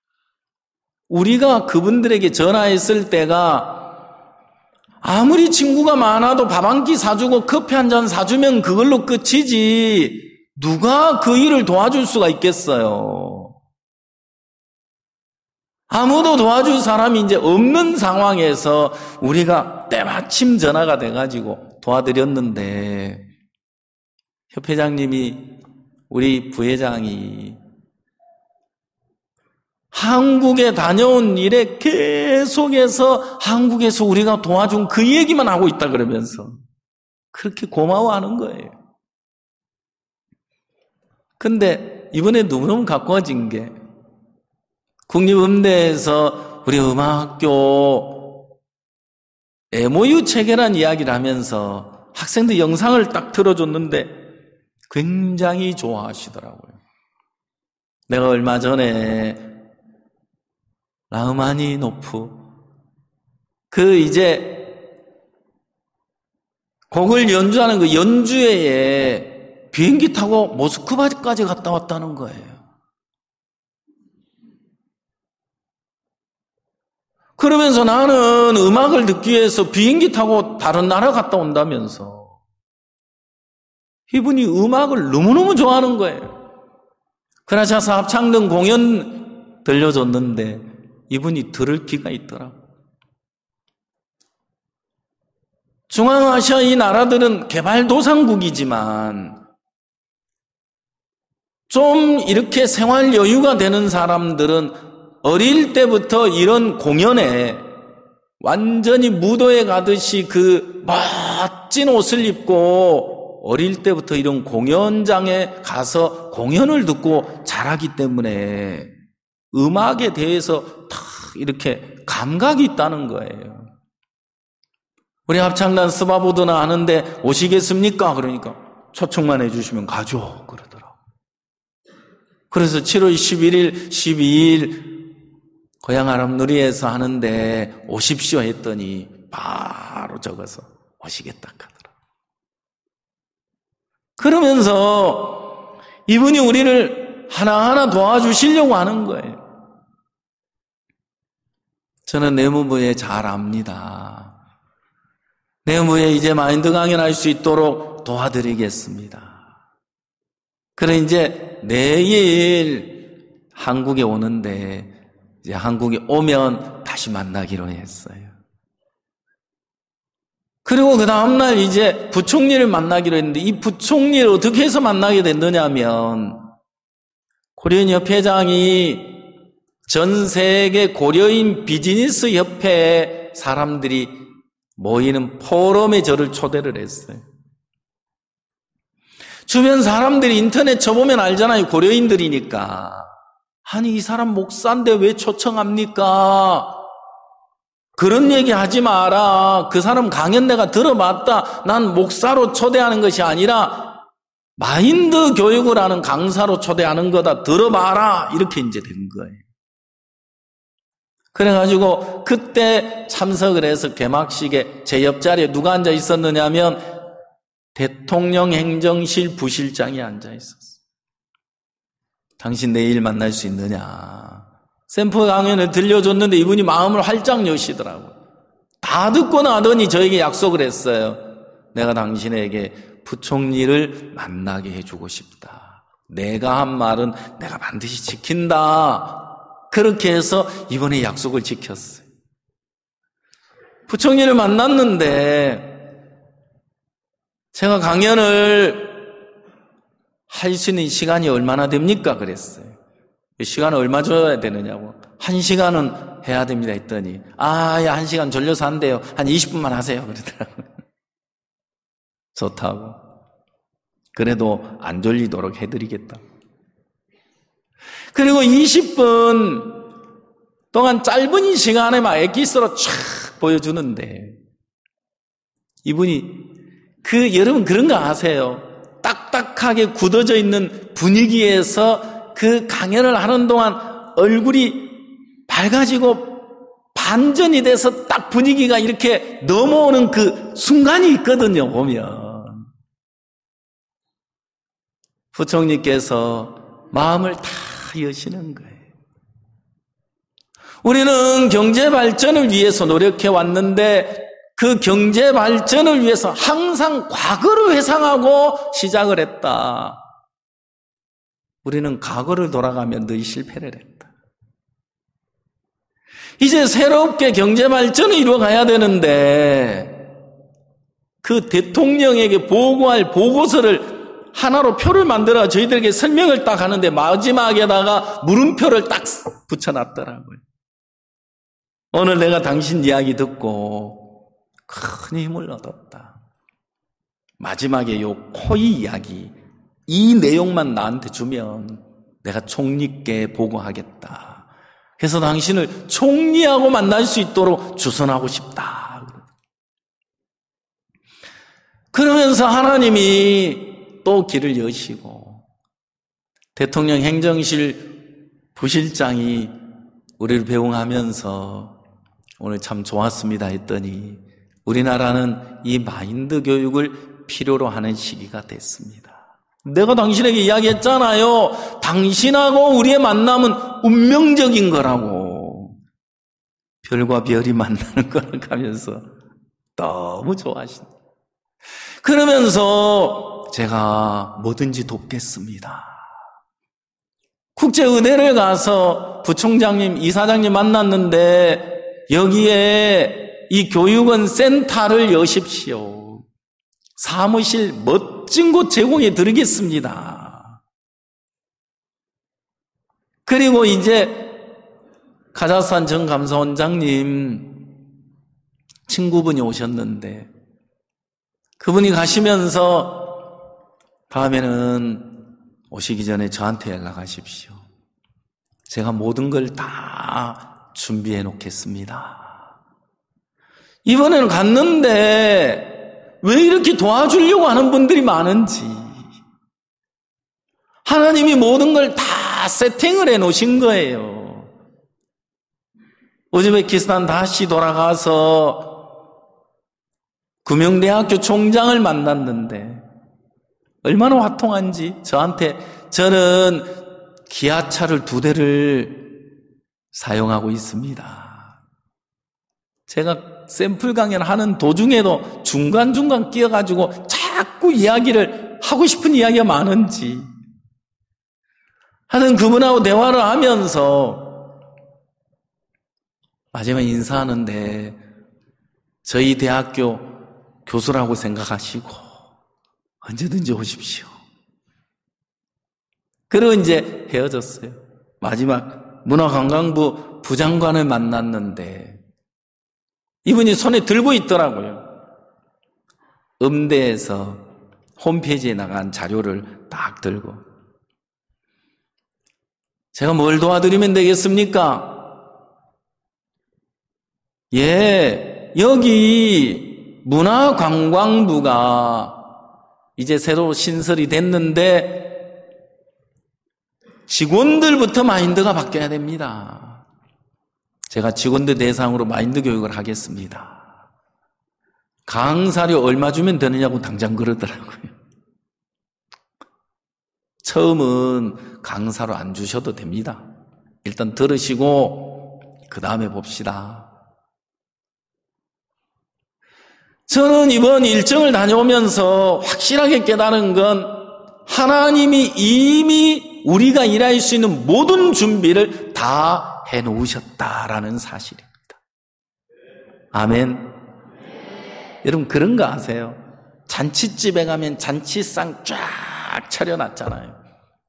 우리가 그분들에게 전화했을 때가 아무리 친구가 많아도 밥 한 끼 사주고 커피 한 잔 사주면 그걸로 끝이지 누가 그 일을 도와줄 수가 있겠어요? 아무도 도와줄 사람이 이제 없는 상황에서 우리가 때마침 전화가 돼가지고 도와드렸는데 협회장님이 우리 부회장이 한국에 다녀온 일에 계속해서 한국에서 우리가 도와준 그 얘기만 하고 있다 그러면서 그렇게 고마워하는 거예요. 근데 이번에 너무너무 가까워진 게 국립음대에서 우리 음악학교 MOU 체결한 이야기를 하면서 학생들 영상을 딱 틀어줬는데 굉장히 좋아하시더라고요. 내가 얼마 전에 라흐마니노프 그 이제 곡을 연주하는 그 연주회에 비행기 타고 모스크바까지 갔다 왔다는 거예요. 그러면서 나는 음악을 듣기 위해서 비행기 타고 다른 나라 갔다 온다면서 이분이 음악을 너무너무 좋아하는 거예요. 크라샤스 합창단 공연 들려줬는데 이분이 들을 기가 있더라고요. 중앙아시아 이 나라들은 개발도상국이지만 좀 이렇게 생활 여유가 되는 사람들은 어릴 때부터 이런 공연에 완전히 무도에 가듯이 그 멋진 옷을 입고 어릴 때부터 이런 공연장에 가서 공연을 듣고 자라기 때문에 음악에 대해서 다 이렇게 감각이 있다는 거예요. 우리 합창단 스바보드나 하는데 오시겠습니까? 그러니까 초청만 해주시면 가죠. 그러더라고요. 그래서 7월 11일, 12일 고향 아랍누리에서 하는데 오십시오 했더니 바로 적어서 오시겠다 하더라고요. 그러면서 이분이 우리를 하나하나 도와주시려고 하는 거예요. 저는 내무부에 잘 압니다. 내후에 이제 마인드 강연할 수 있도록 도와드리겠습니다. 그래 이제 내일 한국에 오는데 이제 한국에 오면 다시 만나기로 했어요. 그리고 그 다음날 이제 부총리를 만나기로 했는데 이 부총리를 어떻게 해서 만나게 됐느냐면 고려인 협회장이 전 세계 고려인 비즈니스 협회에 사람들이 모이는 포럼에 저를 초대를 했어요. 주변 사람들이 인터넷 쳐보면 알잖아요. 고려인들이니까. 아니 이 사람 목사인데 왜 초청합니까? 그런 얘기 하지 마라. 그 사람 강연 내가 들어봤다. 난 목사로 초대하는 것이 아니라 마인드 교육을 하는 강사로 초대하는 거다. 들어봐라. 이렇게 이제 된 거예요. 그래가지고 그때 참석을 해서 개막식에 제 옆자리에 누가 앉아 있었느냐면 대통령 행정실 부실장이 앉아 있었어요. 당신 내일 만날 수 있느냐. 샘플 강연을 들려줬는데 이분이 마음을 활짝 여시더라고요. 다 듣고 나더니 저에게 약속을 했어요. 내가 당신에게 부총리를 만나게 해주고 싶다. 내가 한 말은 내가 반드시 지킨다. 그렇게 해서 이번에 약속을 지켰어요. 부총리를 만났는데 제가 강연을 할 수 있는 시간이 얼마나 됩니까? 그랬어요. 시간을 얼마 줘야 되느냐고. 1시간은 해야 됩니다 했더니 야 1시간 졸려서 안 돼요. 한 20분만 하세요. 그러더라고요. 좋다고. 그래도 안 졸리도록 해드리겠다. 그리고 20분 동안 짧은 시간에 막 엑기스로 촥 보여주는데 이분이 여러분 그런 거 아세요? 딱딱하게 굳어져 있는 분위기에서 그 강연을 하는 동안 얼굴이 밝아지고 반전이 돼서 딱 분위기가 이렇게 넘어오는 그 순간이 있거든요, 보면. 부총리께서 마음을 다 여시는 거예요. 우리는 경제 발전을 위해서 노력해 왔는데 그 경제 발전을 위해서 항상 과거를 회상하고 시작을 했다. 우리는 과거를 돌아가면 늘 실패를 했다. 이제 새롭게 경제 발전을 이루어가야 되는데 그 대통령에게 보고할 보고서를 하나로 표를 만들어 저희들에게 설명을 딱 하는데 마지막에다가 물음표를 딱 붙여놨더라고요. 오늘 내가 당신 이야기 듣고 큰 힘을 얻었다. 마지막에 요 코이 이야기 이 내용만 나한테 주면 내가 총리께 보고하겠다. 그래서 당신을 총리하고 만날 수 있도록 주선하고 싶다. 그러면서 하나님이 또 길을 여시고 대통령 행정실 부실장이 우리를 배웅하면서 오늘 참 좋았습니다 했더니 우리나라는 이 마인드 교육을 필요로 하는 시기가 됐습니다. 내가 당신에게 이야기했잖아요. 당신하고 우리의 만남은 운명적인 거라고. 별과 별이 만나는 거라고 하면서 너무 좋아하신다. 그러면서 제가 뭐든지 돕겠습니다. 국제은혜를 가서 부총장님, 이사장님 만났는데 여기에 이 교육원 센터를 여십시오. 사무실 멋진 곳 제공해 드리겠습니다. 그리고 이제 카자흐스탄 전 감사원장님 친구분이 오셨는데 그분이 가시면서 다음에는 오시기 전에 저한테 연락하십시오. 제가 모든 걸 다 준비해 놓겠습니다. 이번에는 갔는데 왜 이렇게 도와주려고 하는 분들이 많은지 하나님이 모든 걸 다 세팅을 해 놓으신 거예요. 우즈베키스탄 다시 돌아가서 금융대학교 총장을 만났는데 얼마나 화통한지 저는 기아차를 2대를 사용하고 있습니다. 제가 샘플 강연하는 도중에도 중간중간 끼어가지고 자꾸 이야기를 하고 싶은 이야기가 많은지 하는 그분하고 대화를 하면서 마지막에 인사하는데 저희 대학교 교수라고 생각하시고 언제든지 오십시오. 그리고 이제 헤어졌어요. 마지막 문화관광부 부장관을 만났는데 이분이 손에 들고 있더라고요. 음대에서 홈페이지에 나간 자료를 딱 들고 제가 뭘 도와드리면 되겠습니까? 예, 여기 문화관광부가 이제 새로 신설이 됐는데 직원들부터 마인드가 바뀌어야 됩니다. 제가 직원들 대상으로 마인드 교육을 하겠습니다. 강사료 얼마 주면 되느냐고 당장 그러더라고요. 처음은 강사로 안 주셔도 됩니다. 일단 들으시고 그 다음에 봅시다. 저는 이번 일정을 다녀오면서 확실하게 깨달은 건 하나님이 이미 우리가 일할 수 있는 모든 준비를 다 해놓으셨다라는 사실입니다. 아멘. 여러분 그런 거 아세요? 잔치집에 가면 잔치상 쫙 차려놨잖아요.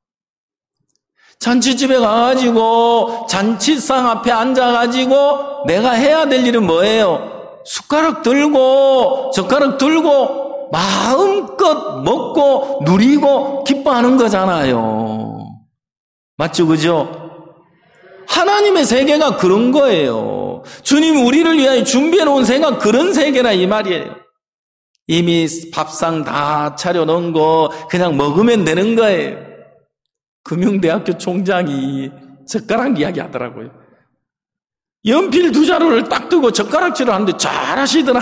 잔치집에 가가지고 잔치상 앞에 앉아가지고 내가 해야 될 일은 뭐예요? 숟가락 들고 젓가락 들고 마음껏 먹고 누리고 기뻐하는 거잖아요. 맞죠? 그죠? 하나님의 세계가 그런 거예요. 주님 우리를 위하여 준비해 놓은 세계가 그런 세계라 이 말이에요. 이미 밥상 다 차려놓은 거 그냥 먹으면 되는 거예요. 금융대학교 총장이 젓가락 이야기 하더라고요. 연필 2자루를 딱 두고 젓가락질을 하는데 잘하시더라.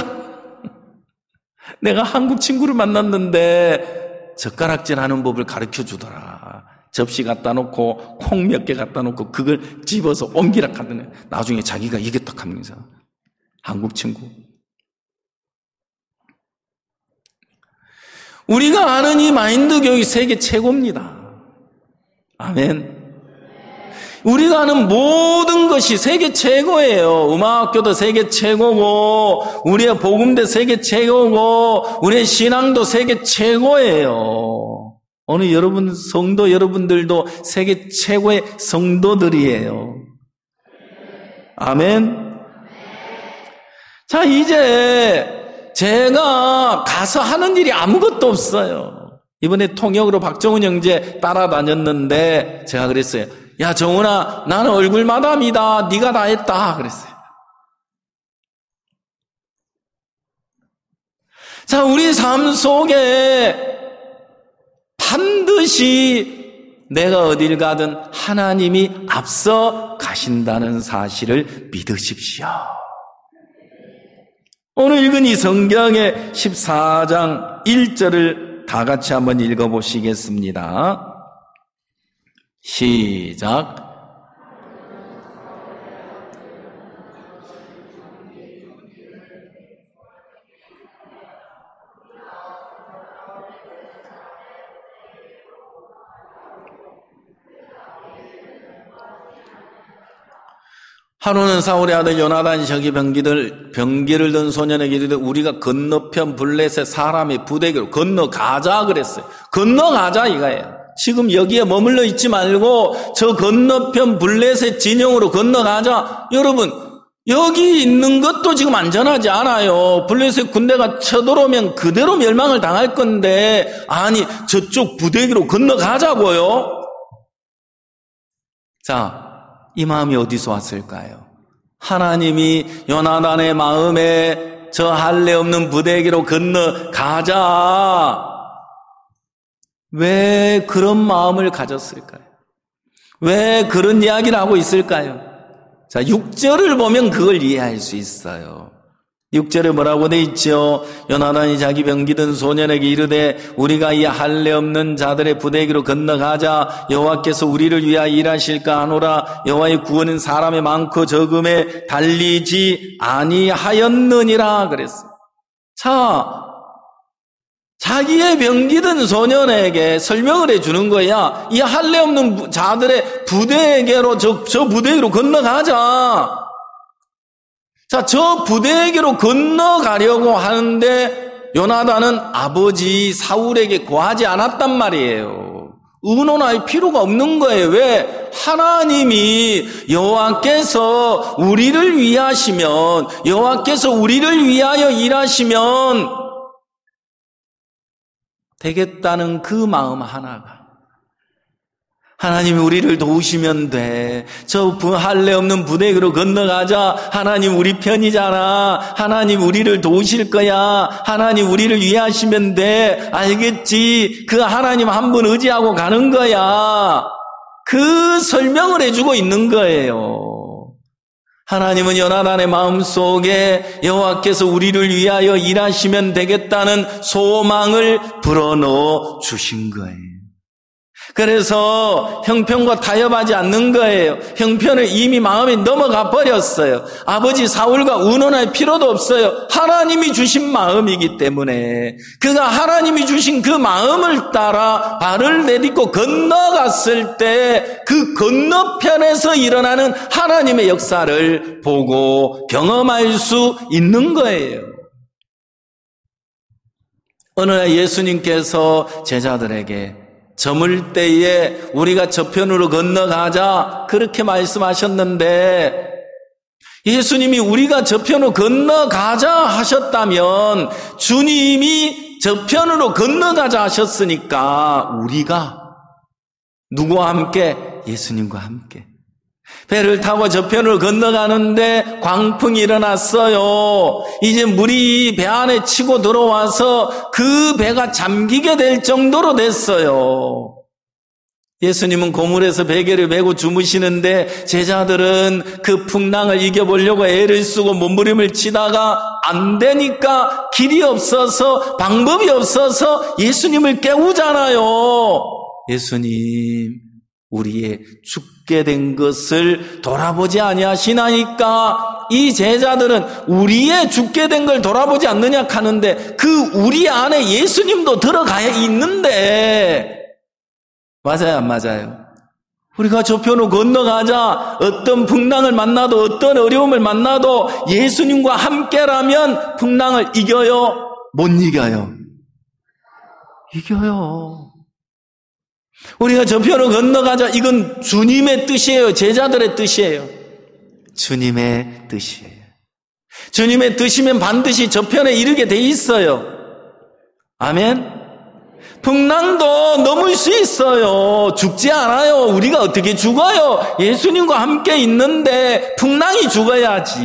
내가 한국 친구를 만났는데 젓가락질 하는 법을 가르쳐 주더라. 접시 갖다 놓고 콩 몇 개 갖다 놓고 그걸 집어서 옮기라 하더니 나중에 자기가 이겼다 하면서 한국 친구. 우리가 아는 이 마인드 교육이 세계 최고입니다. 아멘. 우리가 아는 모든 것이 세계 최고예요. 음악학교도 세계 최고고 우리의 복음도 세계 최고고 우리의 신앙도 세계 최고예요. 오늘 여러분 성도 여러분들도 세계 최고의 성도들이에요. 아멘. 자, 이제 제가 가서 하는 일이 아무것도 없어요. 이번에 통역으로 박정훈 형제 따라다녔는데 제가 그랬어요. 야 정훈아 나는 얼굴 마담이다. 네가 다 했다 그랬어요. 자, 우리 삶 속에 반드시 내가 어딜 가든 하나님이 앞서 가신다는 사실을 믿으십시오. 오늘 읽은 이 성경의 14장 1절을 다 같이 한번 읽어보시겠습니다. 시작. 하루는 사울의 아들 요나단이 저기 병기를 든 소년에게 이르되 우리가 건너편 블레셋 사람의 부대기로 건너가자 그랬어요. 건너가자 이거예요. 지금 여기에 머물러 있지 말고 저 건너편 블레셋 진영으로 건너가자. 여러분 여기 있는 것도 지금 안전하지 않아요. 블레셋 군대가 쳐들어오면 그대로 멸망을 당할 건데 아니 저쪽 부대기로 건너가자고요. 자, 이 마음이 어디서 왔을까요? 하나님이 요나단의 마음에 저 할례 없는 부대기로 건너가자. 왜 그런 마음을 가졌을까요? 왜 그런 이야기를 하고 있을까요? 자, 6절을 보면 그걸 이해할 수 있어요. 6절에 뭐라고 돼 있죠? 요나단이 자기 병기든 소년에게 이르되 우리가 이 할례 없는 자들의 부대에게로 건너가자. 여호와께서 우리를 위하여 일하실까 하노라. 여호와의 구원은 사람의 많고 적음에 달리지 아니하였느니라 그랬어요. 자, 자기의 병기든 소년에게 설명을 해주는 거야. 이 할례 없는 자들의 부대에게로 저 부대에게로 건너가자. 자, 저 부대에게로 건너가려고 하는데 요나단은 아버지 사울에게 고하지 않았단 말이에요. 의논할 필요가 없는 거예요. 왜? 하나님이 여호와께서 우리를 위하시면, 여호와께서 우리를 위하여 일하시면 되겠다는 그 마음 하나가, 하나님이 우리를 도우시면 돼. 저 할례 없는 부대로 건너가자. 하나님 우리 편이잖아. 하나님 우리를 도우실 거야. 하나님 우리를 위하시면 돼. 알겠지? 그 하나님 한 분 의지하고 가는 거야. 그 설명을 해주고 있는 거예요. 하나님은 요나단의 마음속에 여호와께서 우리를 위하여 일하시면 되겠다는 소망을 불어넣어 주신 거예요. 그래서 형편과 타협하지 않는 거예요. 형편을 이미 마음에 넘어가 버렸어요. 아버지 사울과 의논할 필요도 없어요. 하나님이 주신 마음이기 때문에 그가 하나님이 주신 그 마음을 따라 발을 내딛고 건너갔을 때 그 건너편에서 일어나는 하나님의 역사를 보고 경험할 수 있는 거예요. 어느 날 예수님께서 제자들에게 저물 때에 우리가 저편으로 건너가자 그렇게 말씀하셨는데, 예수님이 우리가 저편으로 건너가자 하셨다면 주님이 저편으로 건너가자 하셨으니까 우리가 누구와 함께? 예수님과 함께 배를 타고 저편으로 건너가는데 광풍이 일어났어요. 이제 물이 배 안에 치고 들어와서 그 배가 잠기게 될 정도로 됐어요. 예수님은 고물에서 베개를 메고 주무시는데 제자들은 그 풍랑을 이겨보려고 애를 쓰고 몸부림을 치다가 안 되니까 길이 없어서 방법이 없어서 예수님을 깨우잖아요. 예수님, 우리의 죽게 된 것을 돌아보지 아니하시나이까. 이 제자들은 우리의 죽게 된 걸 돌아보지 않느냐 하는데 그 우리 안에 예수님도 들어가야 있는데, 맞아요 안 맞아요? 우리가 저편으로 건너가자. 어떤 풍랑을 만나도 어떤 어려움을 만나도 예수님과 함께라면 풍랑을 이겨요? 못 이겨요? 이겨요. 우리가 저편으로 건너가자. 이건 주님의 뜻이에요. 제자들의 뜻이에요. 주님의 뜻이에요. 주님의 뜻이면 반드시 저편에 이르게 돼 있어요. 아멘. 풍랑도 넘을 수 있어요. 죽지 않아요. 우리가 어떻게 죽어요? 예수님과 함께 있는데 풍랑이 죽어야지.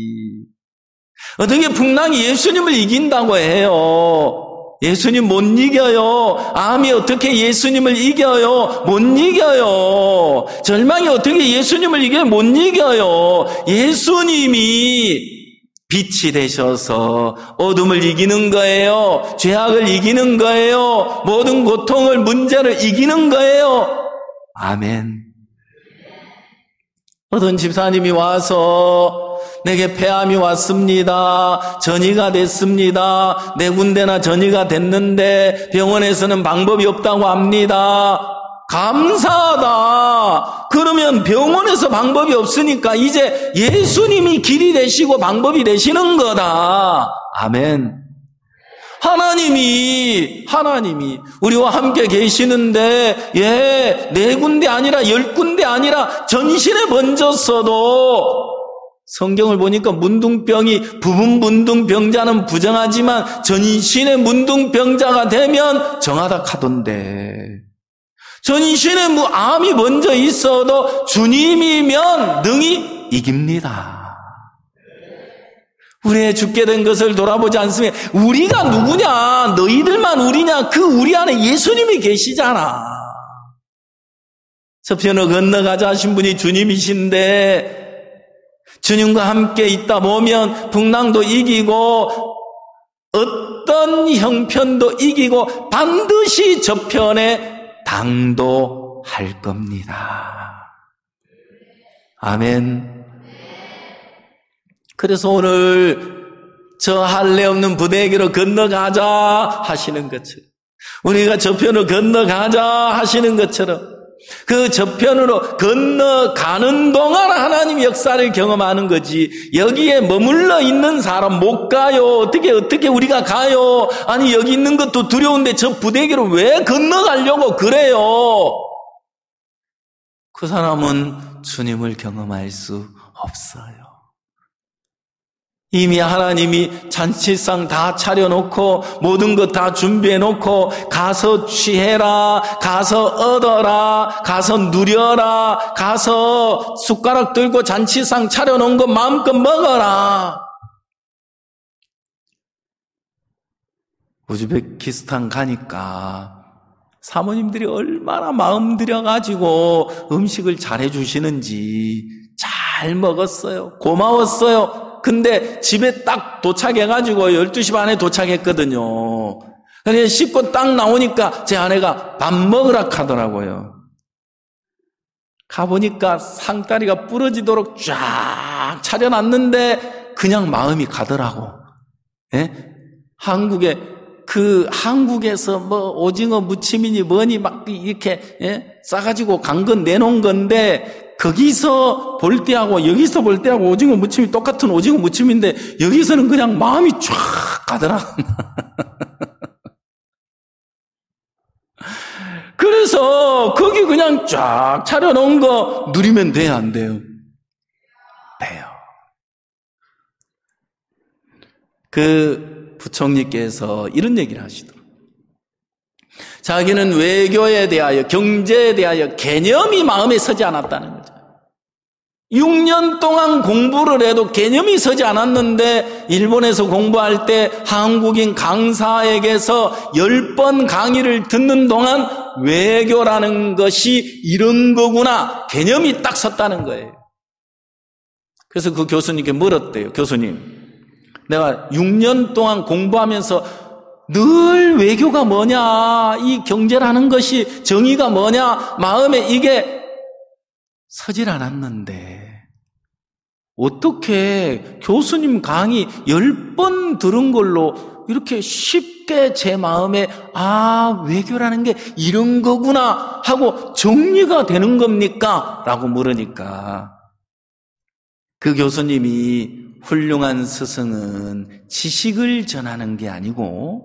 어떻게 풍랑이 예수님을 이긴다고 해요? 예수님 못 이겨요. 암이 어떻게 예수님을 이겨요? 못 이겨요. 절망이 어떻게 예수님을 이겨요? 못 이겨요. 예수님이 빛이 되셔서 어둠을 이기는 거예요. 죄악을 이기는 거예요. 모든 고통을, 문제를 이기는 거예요. 아멘. 어떤 집사님이 와서 내게 폐암이 왔습니다. 전이가 됐습니다. 네 군데나 전이가 됐는데 병원에서는 방법이 없다고 합니다. 감사하다. 그러면 병원에서 방법이 없으니까 이제 예수님이 길이 되시고 방법이 되시는 거다. 아멘. 하나님이 우리와 함께 계시는데, 네 군데 아니라 10군데 아니라 전신에 번졌어도, 성경을 보니까 문둥병이 부분 문둥병자는 부정하지만 전신의 문둥병자가 되면 정하다 카던데, 전신에 암이 먼저 있어도 주님이면 능히 이깁니다. 우리의 죽게 된 것을 돌아보지 않으면 우리가 누구냐? 너희들만 우리냐? 그 우리 안에 예수님이 계시잖아. 저편으로 건너가자 하신 분이 주님이신데, 주님과 함께 있다 보면 풍랑도 이기고 어떤 형편도 이기고 반드시 저편에 당도할 겁니다. 아멘. 그래서 오늘 저 할례 없는 부대에게로 건너가자 하시는 것처럼, 우리가 저편으로 건너가자 하시는 것처럼 그 저편으로 건너가는 동안 하나님 역사를 경험하는 거지, 여기에 머물러 있는 사람 못 가요. 어떻게 우리가 가요? 아니 여기 있는 것도 두려운데 저 부대에게로 왜 건너가려고 그래요? 그 사람은 주님을 경험할 수 없어요. 이미 하나님이 잔치상 다 차려놓고 모든 것 다 준비해놓고 가서 취해라, 가서 얻어라, 가서 누려라, 가서 숟가락 들고 잔치상 차려놓은 거 마음껏 먹어라. 우즈베키스탄 가니까 사모님들이 얼마나 마음 들여가지고 음식을 잘해주시는지 잘 먹었어요. 고마웠어요. 근데 집에 딱 도착해가지고 12시 반에 도착했거든요. 그래서 씻고 딱 나오니까 제 아내가 밥 먹으라 하더라고요. 가보니까 상다리가 부러지도록 쫙 차려놨는데 그냥 마음이 가더라고. 예? 한국에서 뭐 오징어 무침이니 뭐니 막 이렇게 싸가지고 간 건 내놓은 건데, 거기서 볼 때하고 여기서 볼 때하고 오징어 무침이 똑같은 오징어 무침인데 여기서는 그냥 마음이 쫙 가더라. 그래서 거기 그냥 쫙 차려놓은 거 누리면 돼요, 안 돼요? 돼요. 그 부총리께서 이런 얘기를 하시더라고요. 자기는 외교에 대하여, 경제에 대하여 개념이 마음에 서지 않았다는 거죠. 6년 동안 공부를 해도 개념이 서지 않았는데, 일본에서 공부할 때 한국인 강사에게서 10번 강의를 듣는 동안 외교라는 것이 이런 거구나, 개념이 딱 섰다는 거예요. 그래서 그 교수님께 물었대요. 교수님, 내가 6년 동안 공부하면서 늘 외교가 뭐냐, 이 경제라는 것이 정의가 뭐냐, 마음에 이게 서질 않았는데 어떻게 교수님 강의 10번 들은 걸로 이렇게 쉽게 제 마음에 외교라는 게 이런 거구나 하고 정리가 되는 겁니까? 라고 물으니까 그 교수님이, 훌륭한 스승은 지식을 전하는 게 아니고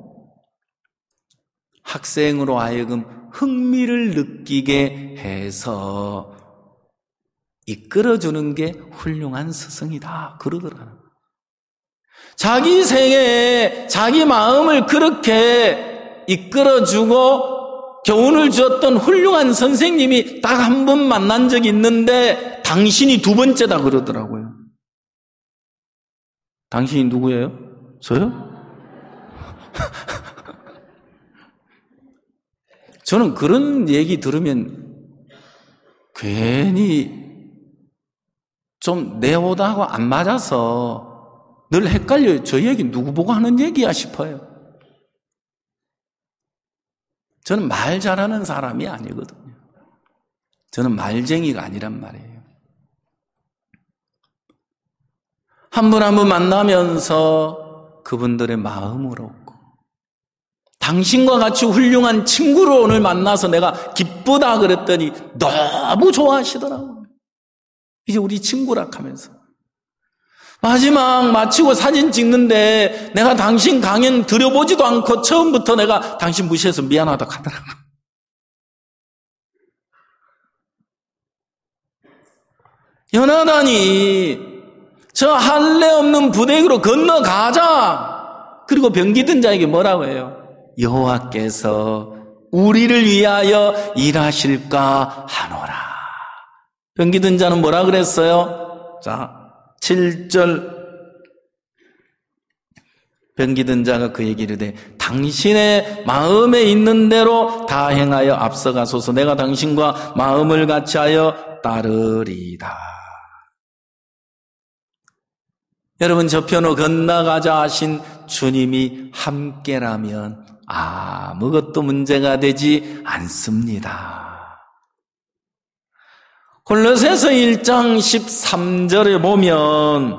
학생으로 하여금 흥미를 느끼게 해서 이끌어주는 게 훌륭한 스승이다 그러더라고요. 자기 생에 자기 마음을 그렇게 이끌어주고 교훈을 주었던 훌륭한 선생님이 딱 한 번 만난 적이 있는데 당신이 두 번째다 그러더라고요. 당신이 누구예요? 저요? 저는 그런 얘기 들으면 괜히 좀 내 옷하고 안 맞아서 늘 헷갈려요. 저 얘기 누구 보고 하는 얘기야 싶어요. 저는 말 잘하는 사람이 아니거든요. 저는 말쟁이가 아니란 말이에요. 한 분 한 분 만나면서 그분들의 마음을 얻고, 당신과 같이 훌륭한 친구를 오늘 만나서 내가 기쁘다 그랬더니 너무 좋아하시더라고요. 이제 우리 친구라 하면서. 마지막 마치고 사진 찍는데 내가 당신 강연 들어보지도 않고 처음부터 내가 당신 무시해서 미안하다고 하더라고요. 연하다니 저 할례 없는 부대기로 건너가자. 그리고 병기든 자에게 뭐라고 해요? 여호와께서 우리를 위하여 일하실까 하노라. 병기든 자는 뭐라 그랬어요? 자, 7절. 병기든 자가 그 얘기를 해. 당신의 마음에 있는 대로 다 행하여 앞서가소서. 내가 당신과 마음을 같이 하여 따르리다. 여러분, 저편으로 건너가자 하신 주님이 함께라면 아무것도 문제가 되지 않습니다. 골로새서 1장 13절에 보면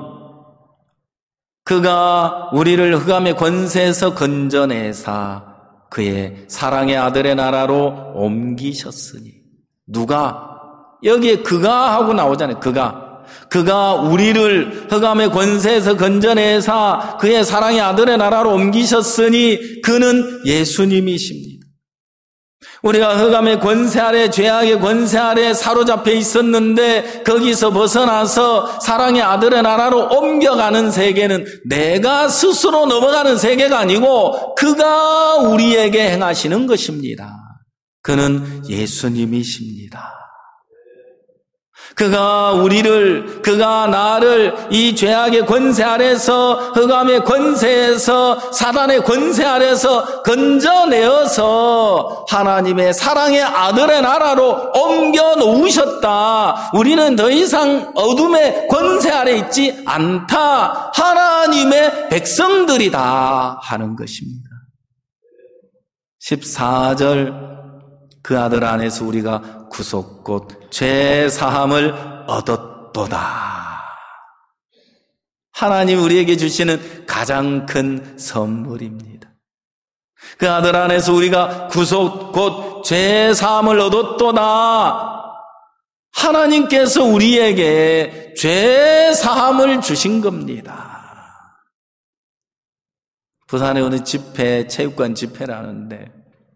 그가 우리를 흑암의 권세에서 건져내사 그의 사랑의 아들의 나라로 옮기셨으니. 누가? 여기에 그가 하고 나오잖아요. 그가 우리를 흑암의 권세에서 건져내사 그의 사랑의 아들의 나라로 옮기셨으니 그는 예수님이십니다. 우리가 흑암의 권세 아래, 죄악의 권세 아래 사로잡혀 있었는데 거기서 벗어나서 사랑의 아들의 나라로 옮겨가는 세계는 내가 스스로 넘어가는 세계가 아니고 그가 우리에게 행하시는 것입니다. 그는 예수님이십니다. 그가 나를 이 죄악의 권세 아래서, 흑암의 권세에서, 사단의 권세 아래서 건져내어서 하나님의 사랑의 아들의 나라로 옮겨 놓으셨다. 우리는 더 이상 어둠의 권세 아래 있지 않다. 하나님의 백성들이다 하는 것입니다. 14절, 그 아들 안에서 우리가 구속 곧 죄사함을 얻었도다. 하나님 우리에게 주시는 가장 큰 선물입니다. 그 아들 안에서 우리가 구속 곧 죄사함을 얻었도다. 하나님께서 우리에게 죄사함을 주신 겁니다. 부산에 어느 집회, 체육관 집회를 하는데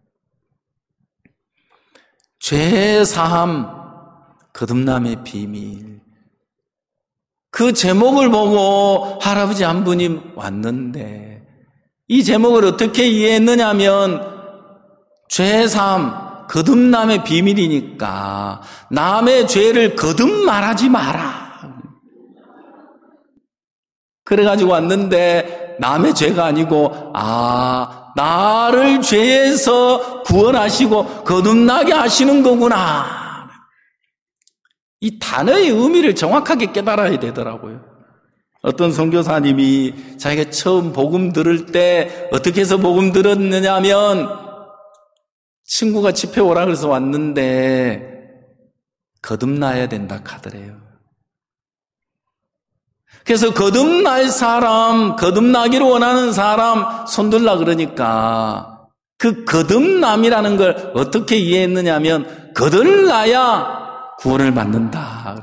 죄사함, 거듭남의 비밀. 그 제목을 보고 할아버지 한 분이 왔는데 이 제목을 어떻게 이해했느냐 하면 죄사함, 거듭남의 비밀이니까 남의 죄를 거듭 말하지 마라. 그래가지고 왔는데 남의 죄가 아니고 나를 죄에서 구원하시고 거듭나게 하시는 거구나. 이 단어의 의미를 정확하게 깨달아야 되더라고요. 어떤 선교사님이 자기가 처음 복음 들을 때 어떻게 해서 복음 들었느냐 하면 친구가 집회 오라 그래서 왔는데 거듭나야 된다 하더래요. 그래서 거듭날 사람, 거듭나기를 원하는 사람 손들라 그러니까 그 거듭남이라는 걸 어떻게 이해했느냐 하면 거듭나야 구원을 받는다.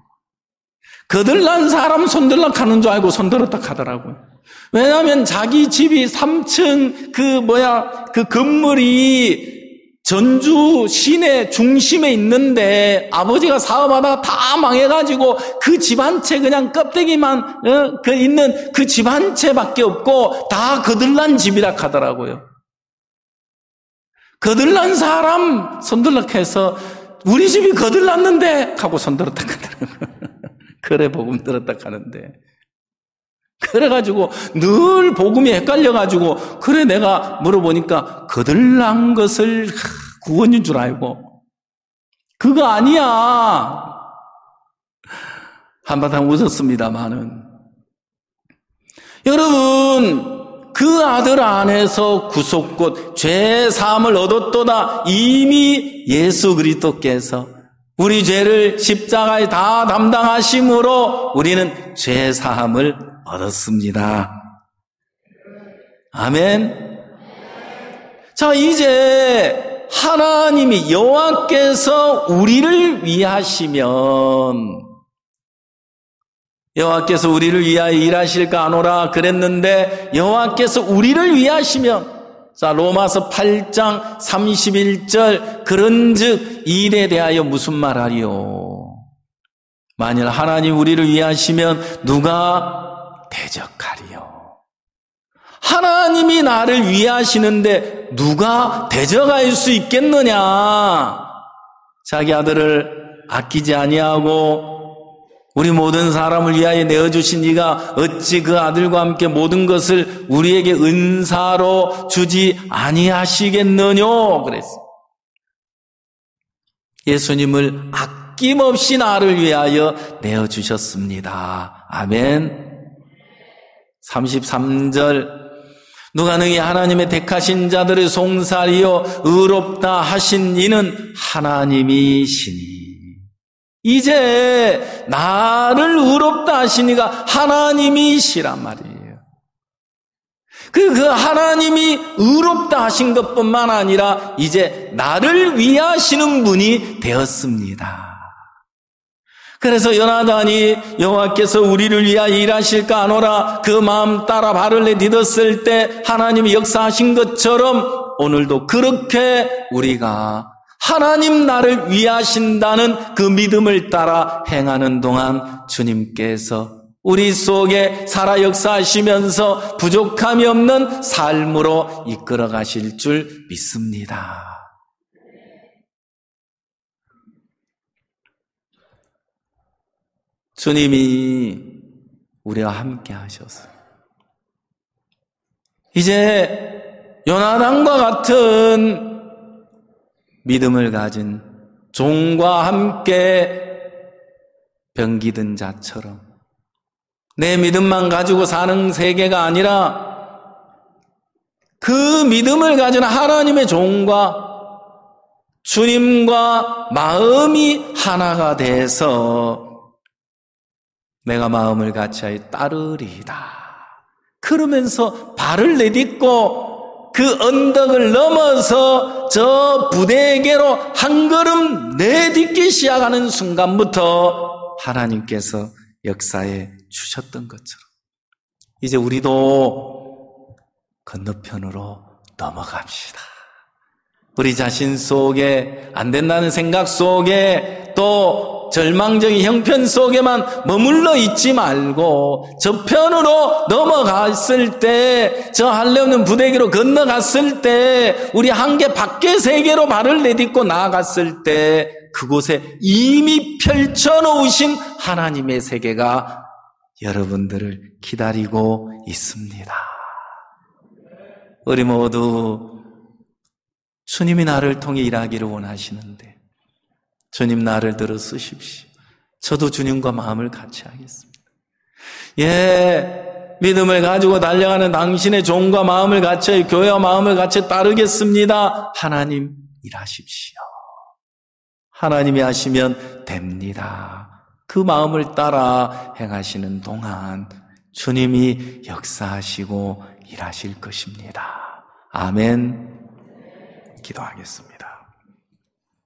거듭난 사람 손들라 하는 줄 알고 손들었다 하더라고요. 왜냐하면 자기 집이 3층 그 건물이 전주 시내 중심에 있는데 아버지가 사업하다가 다 망해가지고 그 집 한 채 그냥 껍데기만 있는 그 집 한 채밖에 없고 다 거들난 집이라 하더라고요. 거들난 사람 손들락 해서 우리 집이 거들났는데 하고 손들었다 하더라고요. 그래 복음 들었다 하는데 그래가지고 늘 복음이 헷갈려가지고 그래 내가 물어보니까 거들난 것을 구원인 줄 알고 그거 아니야. 한바탕 웃었습니다마는 여러분 그 아들 안에서 구속 곧 죄사함을 얻었도다. 이미 예수 그리스도께서 우리 죄를 십자가에 다 담당하심으로 우리는 죄사함을 얻었습니다. 아멘. 자, 이제 하나님이 여호와께서 우리를 위하시면 여호와께서 우리를 위하여 일하실까 하노라 그랬는데 여호와께서 우리를 위하시면 자 로마서 8장 31절 그런즉 일에 대하여 무슨 말하리요. 만일 하나님 우리를 위하시면 누가 대적하리요. 하나님이 나를 위하시는데 누가 대적할 수 있겠느냐. 자기 아들을 아끼지 아니하고 우리 모든 사람을 위하여 내어주신 이가 어찌 그 아들과 함께 모든 것을 우리에게 은사로 주지 아니하시겠느뇨 그랬어요. 예수님을 아낌없이 나를 위하여 내어주셨습니다. 아멘. 33절 누가 너희 하나님의 택하신 자들을 송사리요 의롭다 하신 이는 하나님이시니. 이제 나를 의롭다 하신 이가 하나님이시란 말이에요. 그 하나님이 의롭다 하신 것뿐만 아니라 이제 나를 위하시는 분이 되었습니다. 그래서 요나단이 여호와께서 우리를 위하여 일하실까 하노라 그 마음 따라 발을 내딛었을 때 하나님이 역사하신 것처럼 오늘도 그렇게 우리가 하나님 나를 위하신다는 그 믿음을 따라 행하는 동안 주님께서 우리 속에 살아 역사하시면서 부족함이 없는 삶으로 이끌어 가실 줄 믿습니다. 주님이 우리와 함께 하셔서 이제 요나단과 같은 믿음을 가진 종과 함께 병기든 자처럼 내 믿음만 가지고 사는 세계가 아니라 그 믿음을 가진 하나님의 종과 주님과 마음이 하나가 돼서 내가 마음을 같이하여 따르리이다. 그러면서 발을 내딛고 그 언덕을 넘어서 저 부대에게로 한 걸음 내딛기 시작하는 순간부터 하나님께서 역사해 주셨던 것처럼 이제 우리도 건너편으로 넘어갑시다. 우리 자신 속에 안 된다는 생각 속에 또 절망적인 형편 속에만 머물러 있지 말고 저편으로 넘어갔을 때, 저 할례 없는 부대기로 건너갔을 때, 우리 한계 밖의 세계로 발을 내딛고 나아갔을 때 그곳에 이미 펼쳐놓으신 하나님의 세계가 여러분들을 기다리고 있습니다. 우리 모두 주님이 나를 통해 일하기를 원하시는데 주님 나를 들어 쓰십시오. 저도 주님과 마음을 같이 하겠습니다. 믿음을 가지고 달려가는 당신의 종과 마음을 같이 교회와 마음을 같이 따르겠습니다. 하나님 일하십시오. 하나님이 하시면 됩니다. 그 마음을 따라 행하시는 동안 주님이 역사하시고 일하실 것입니다. 아멘. 기도하겠습니다.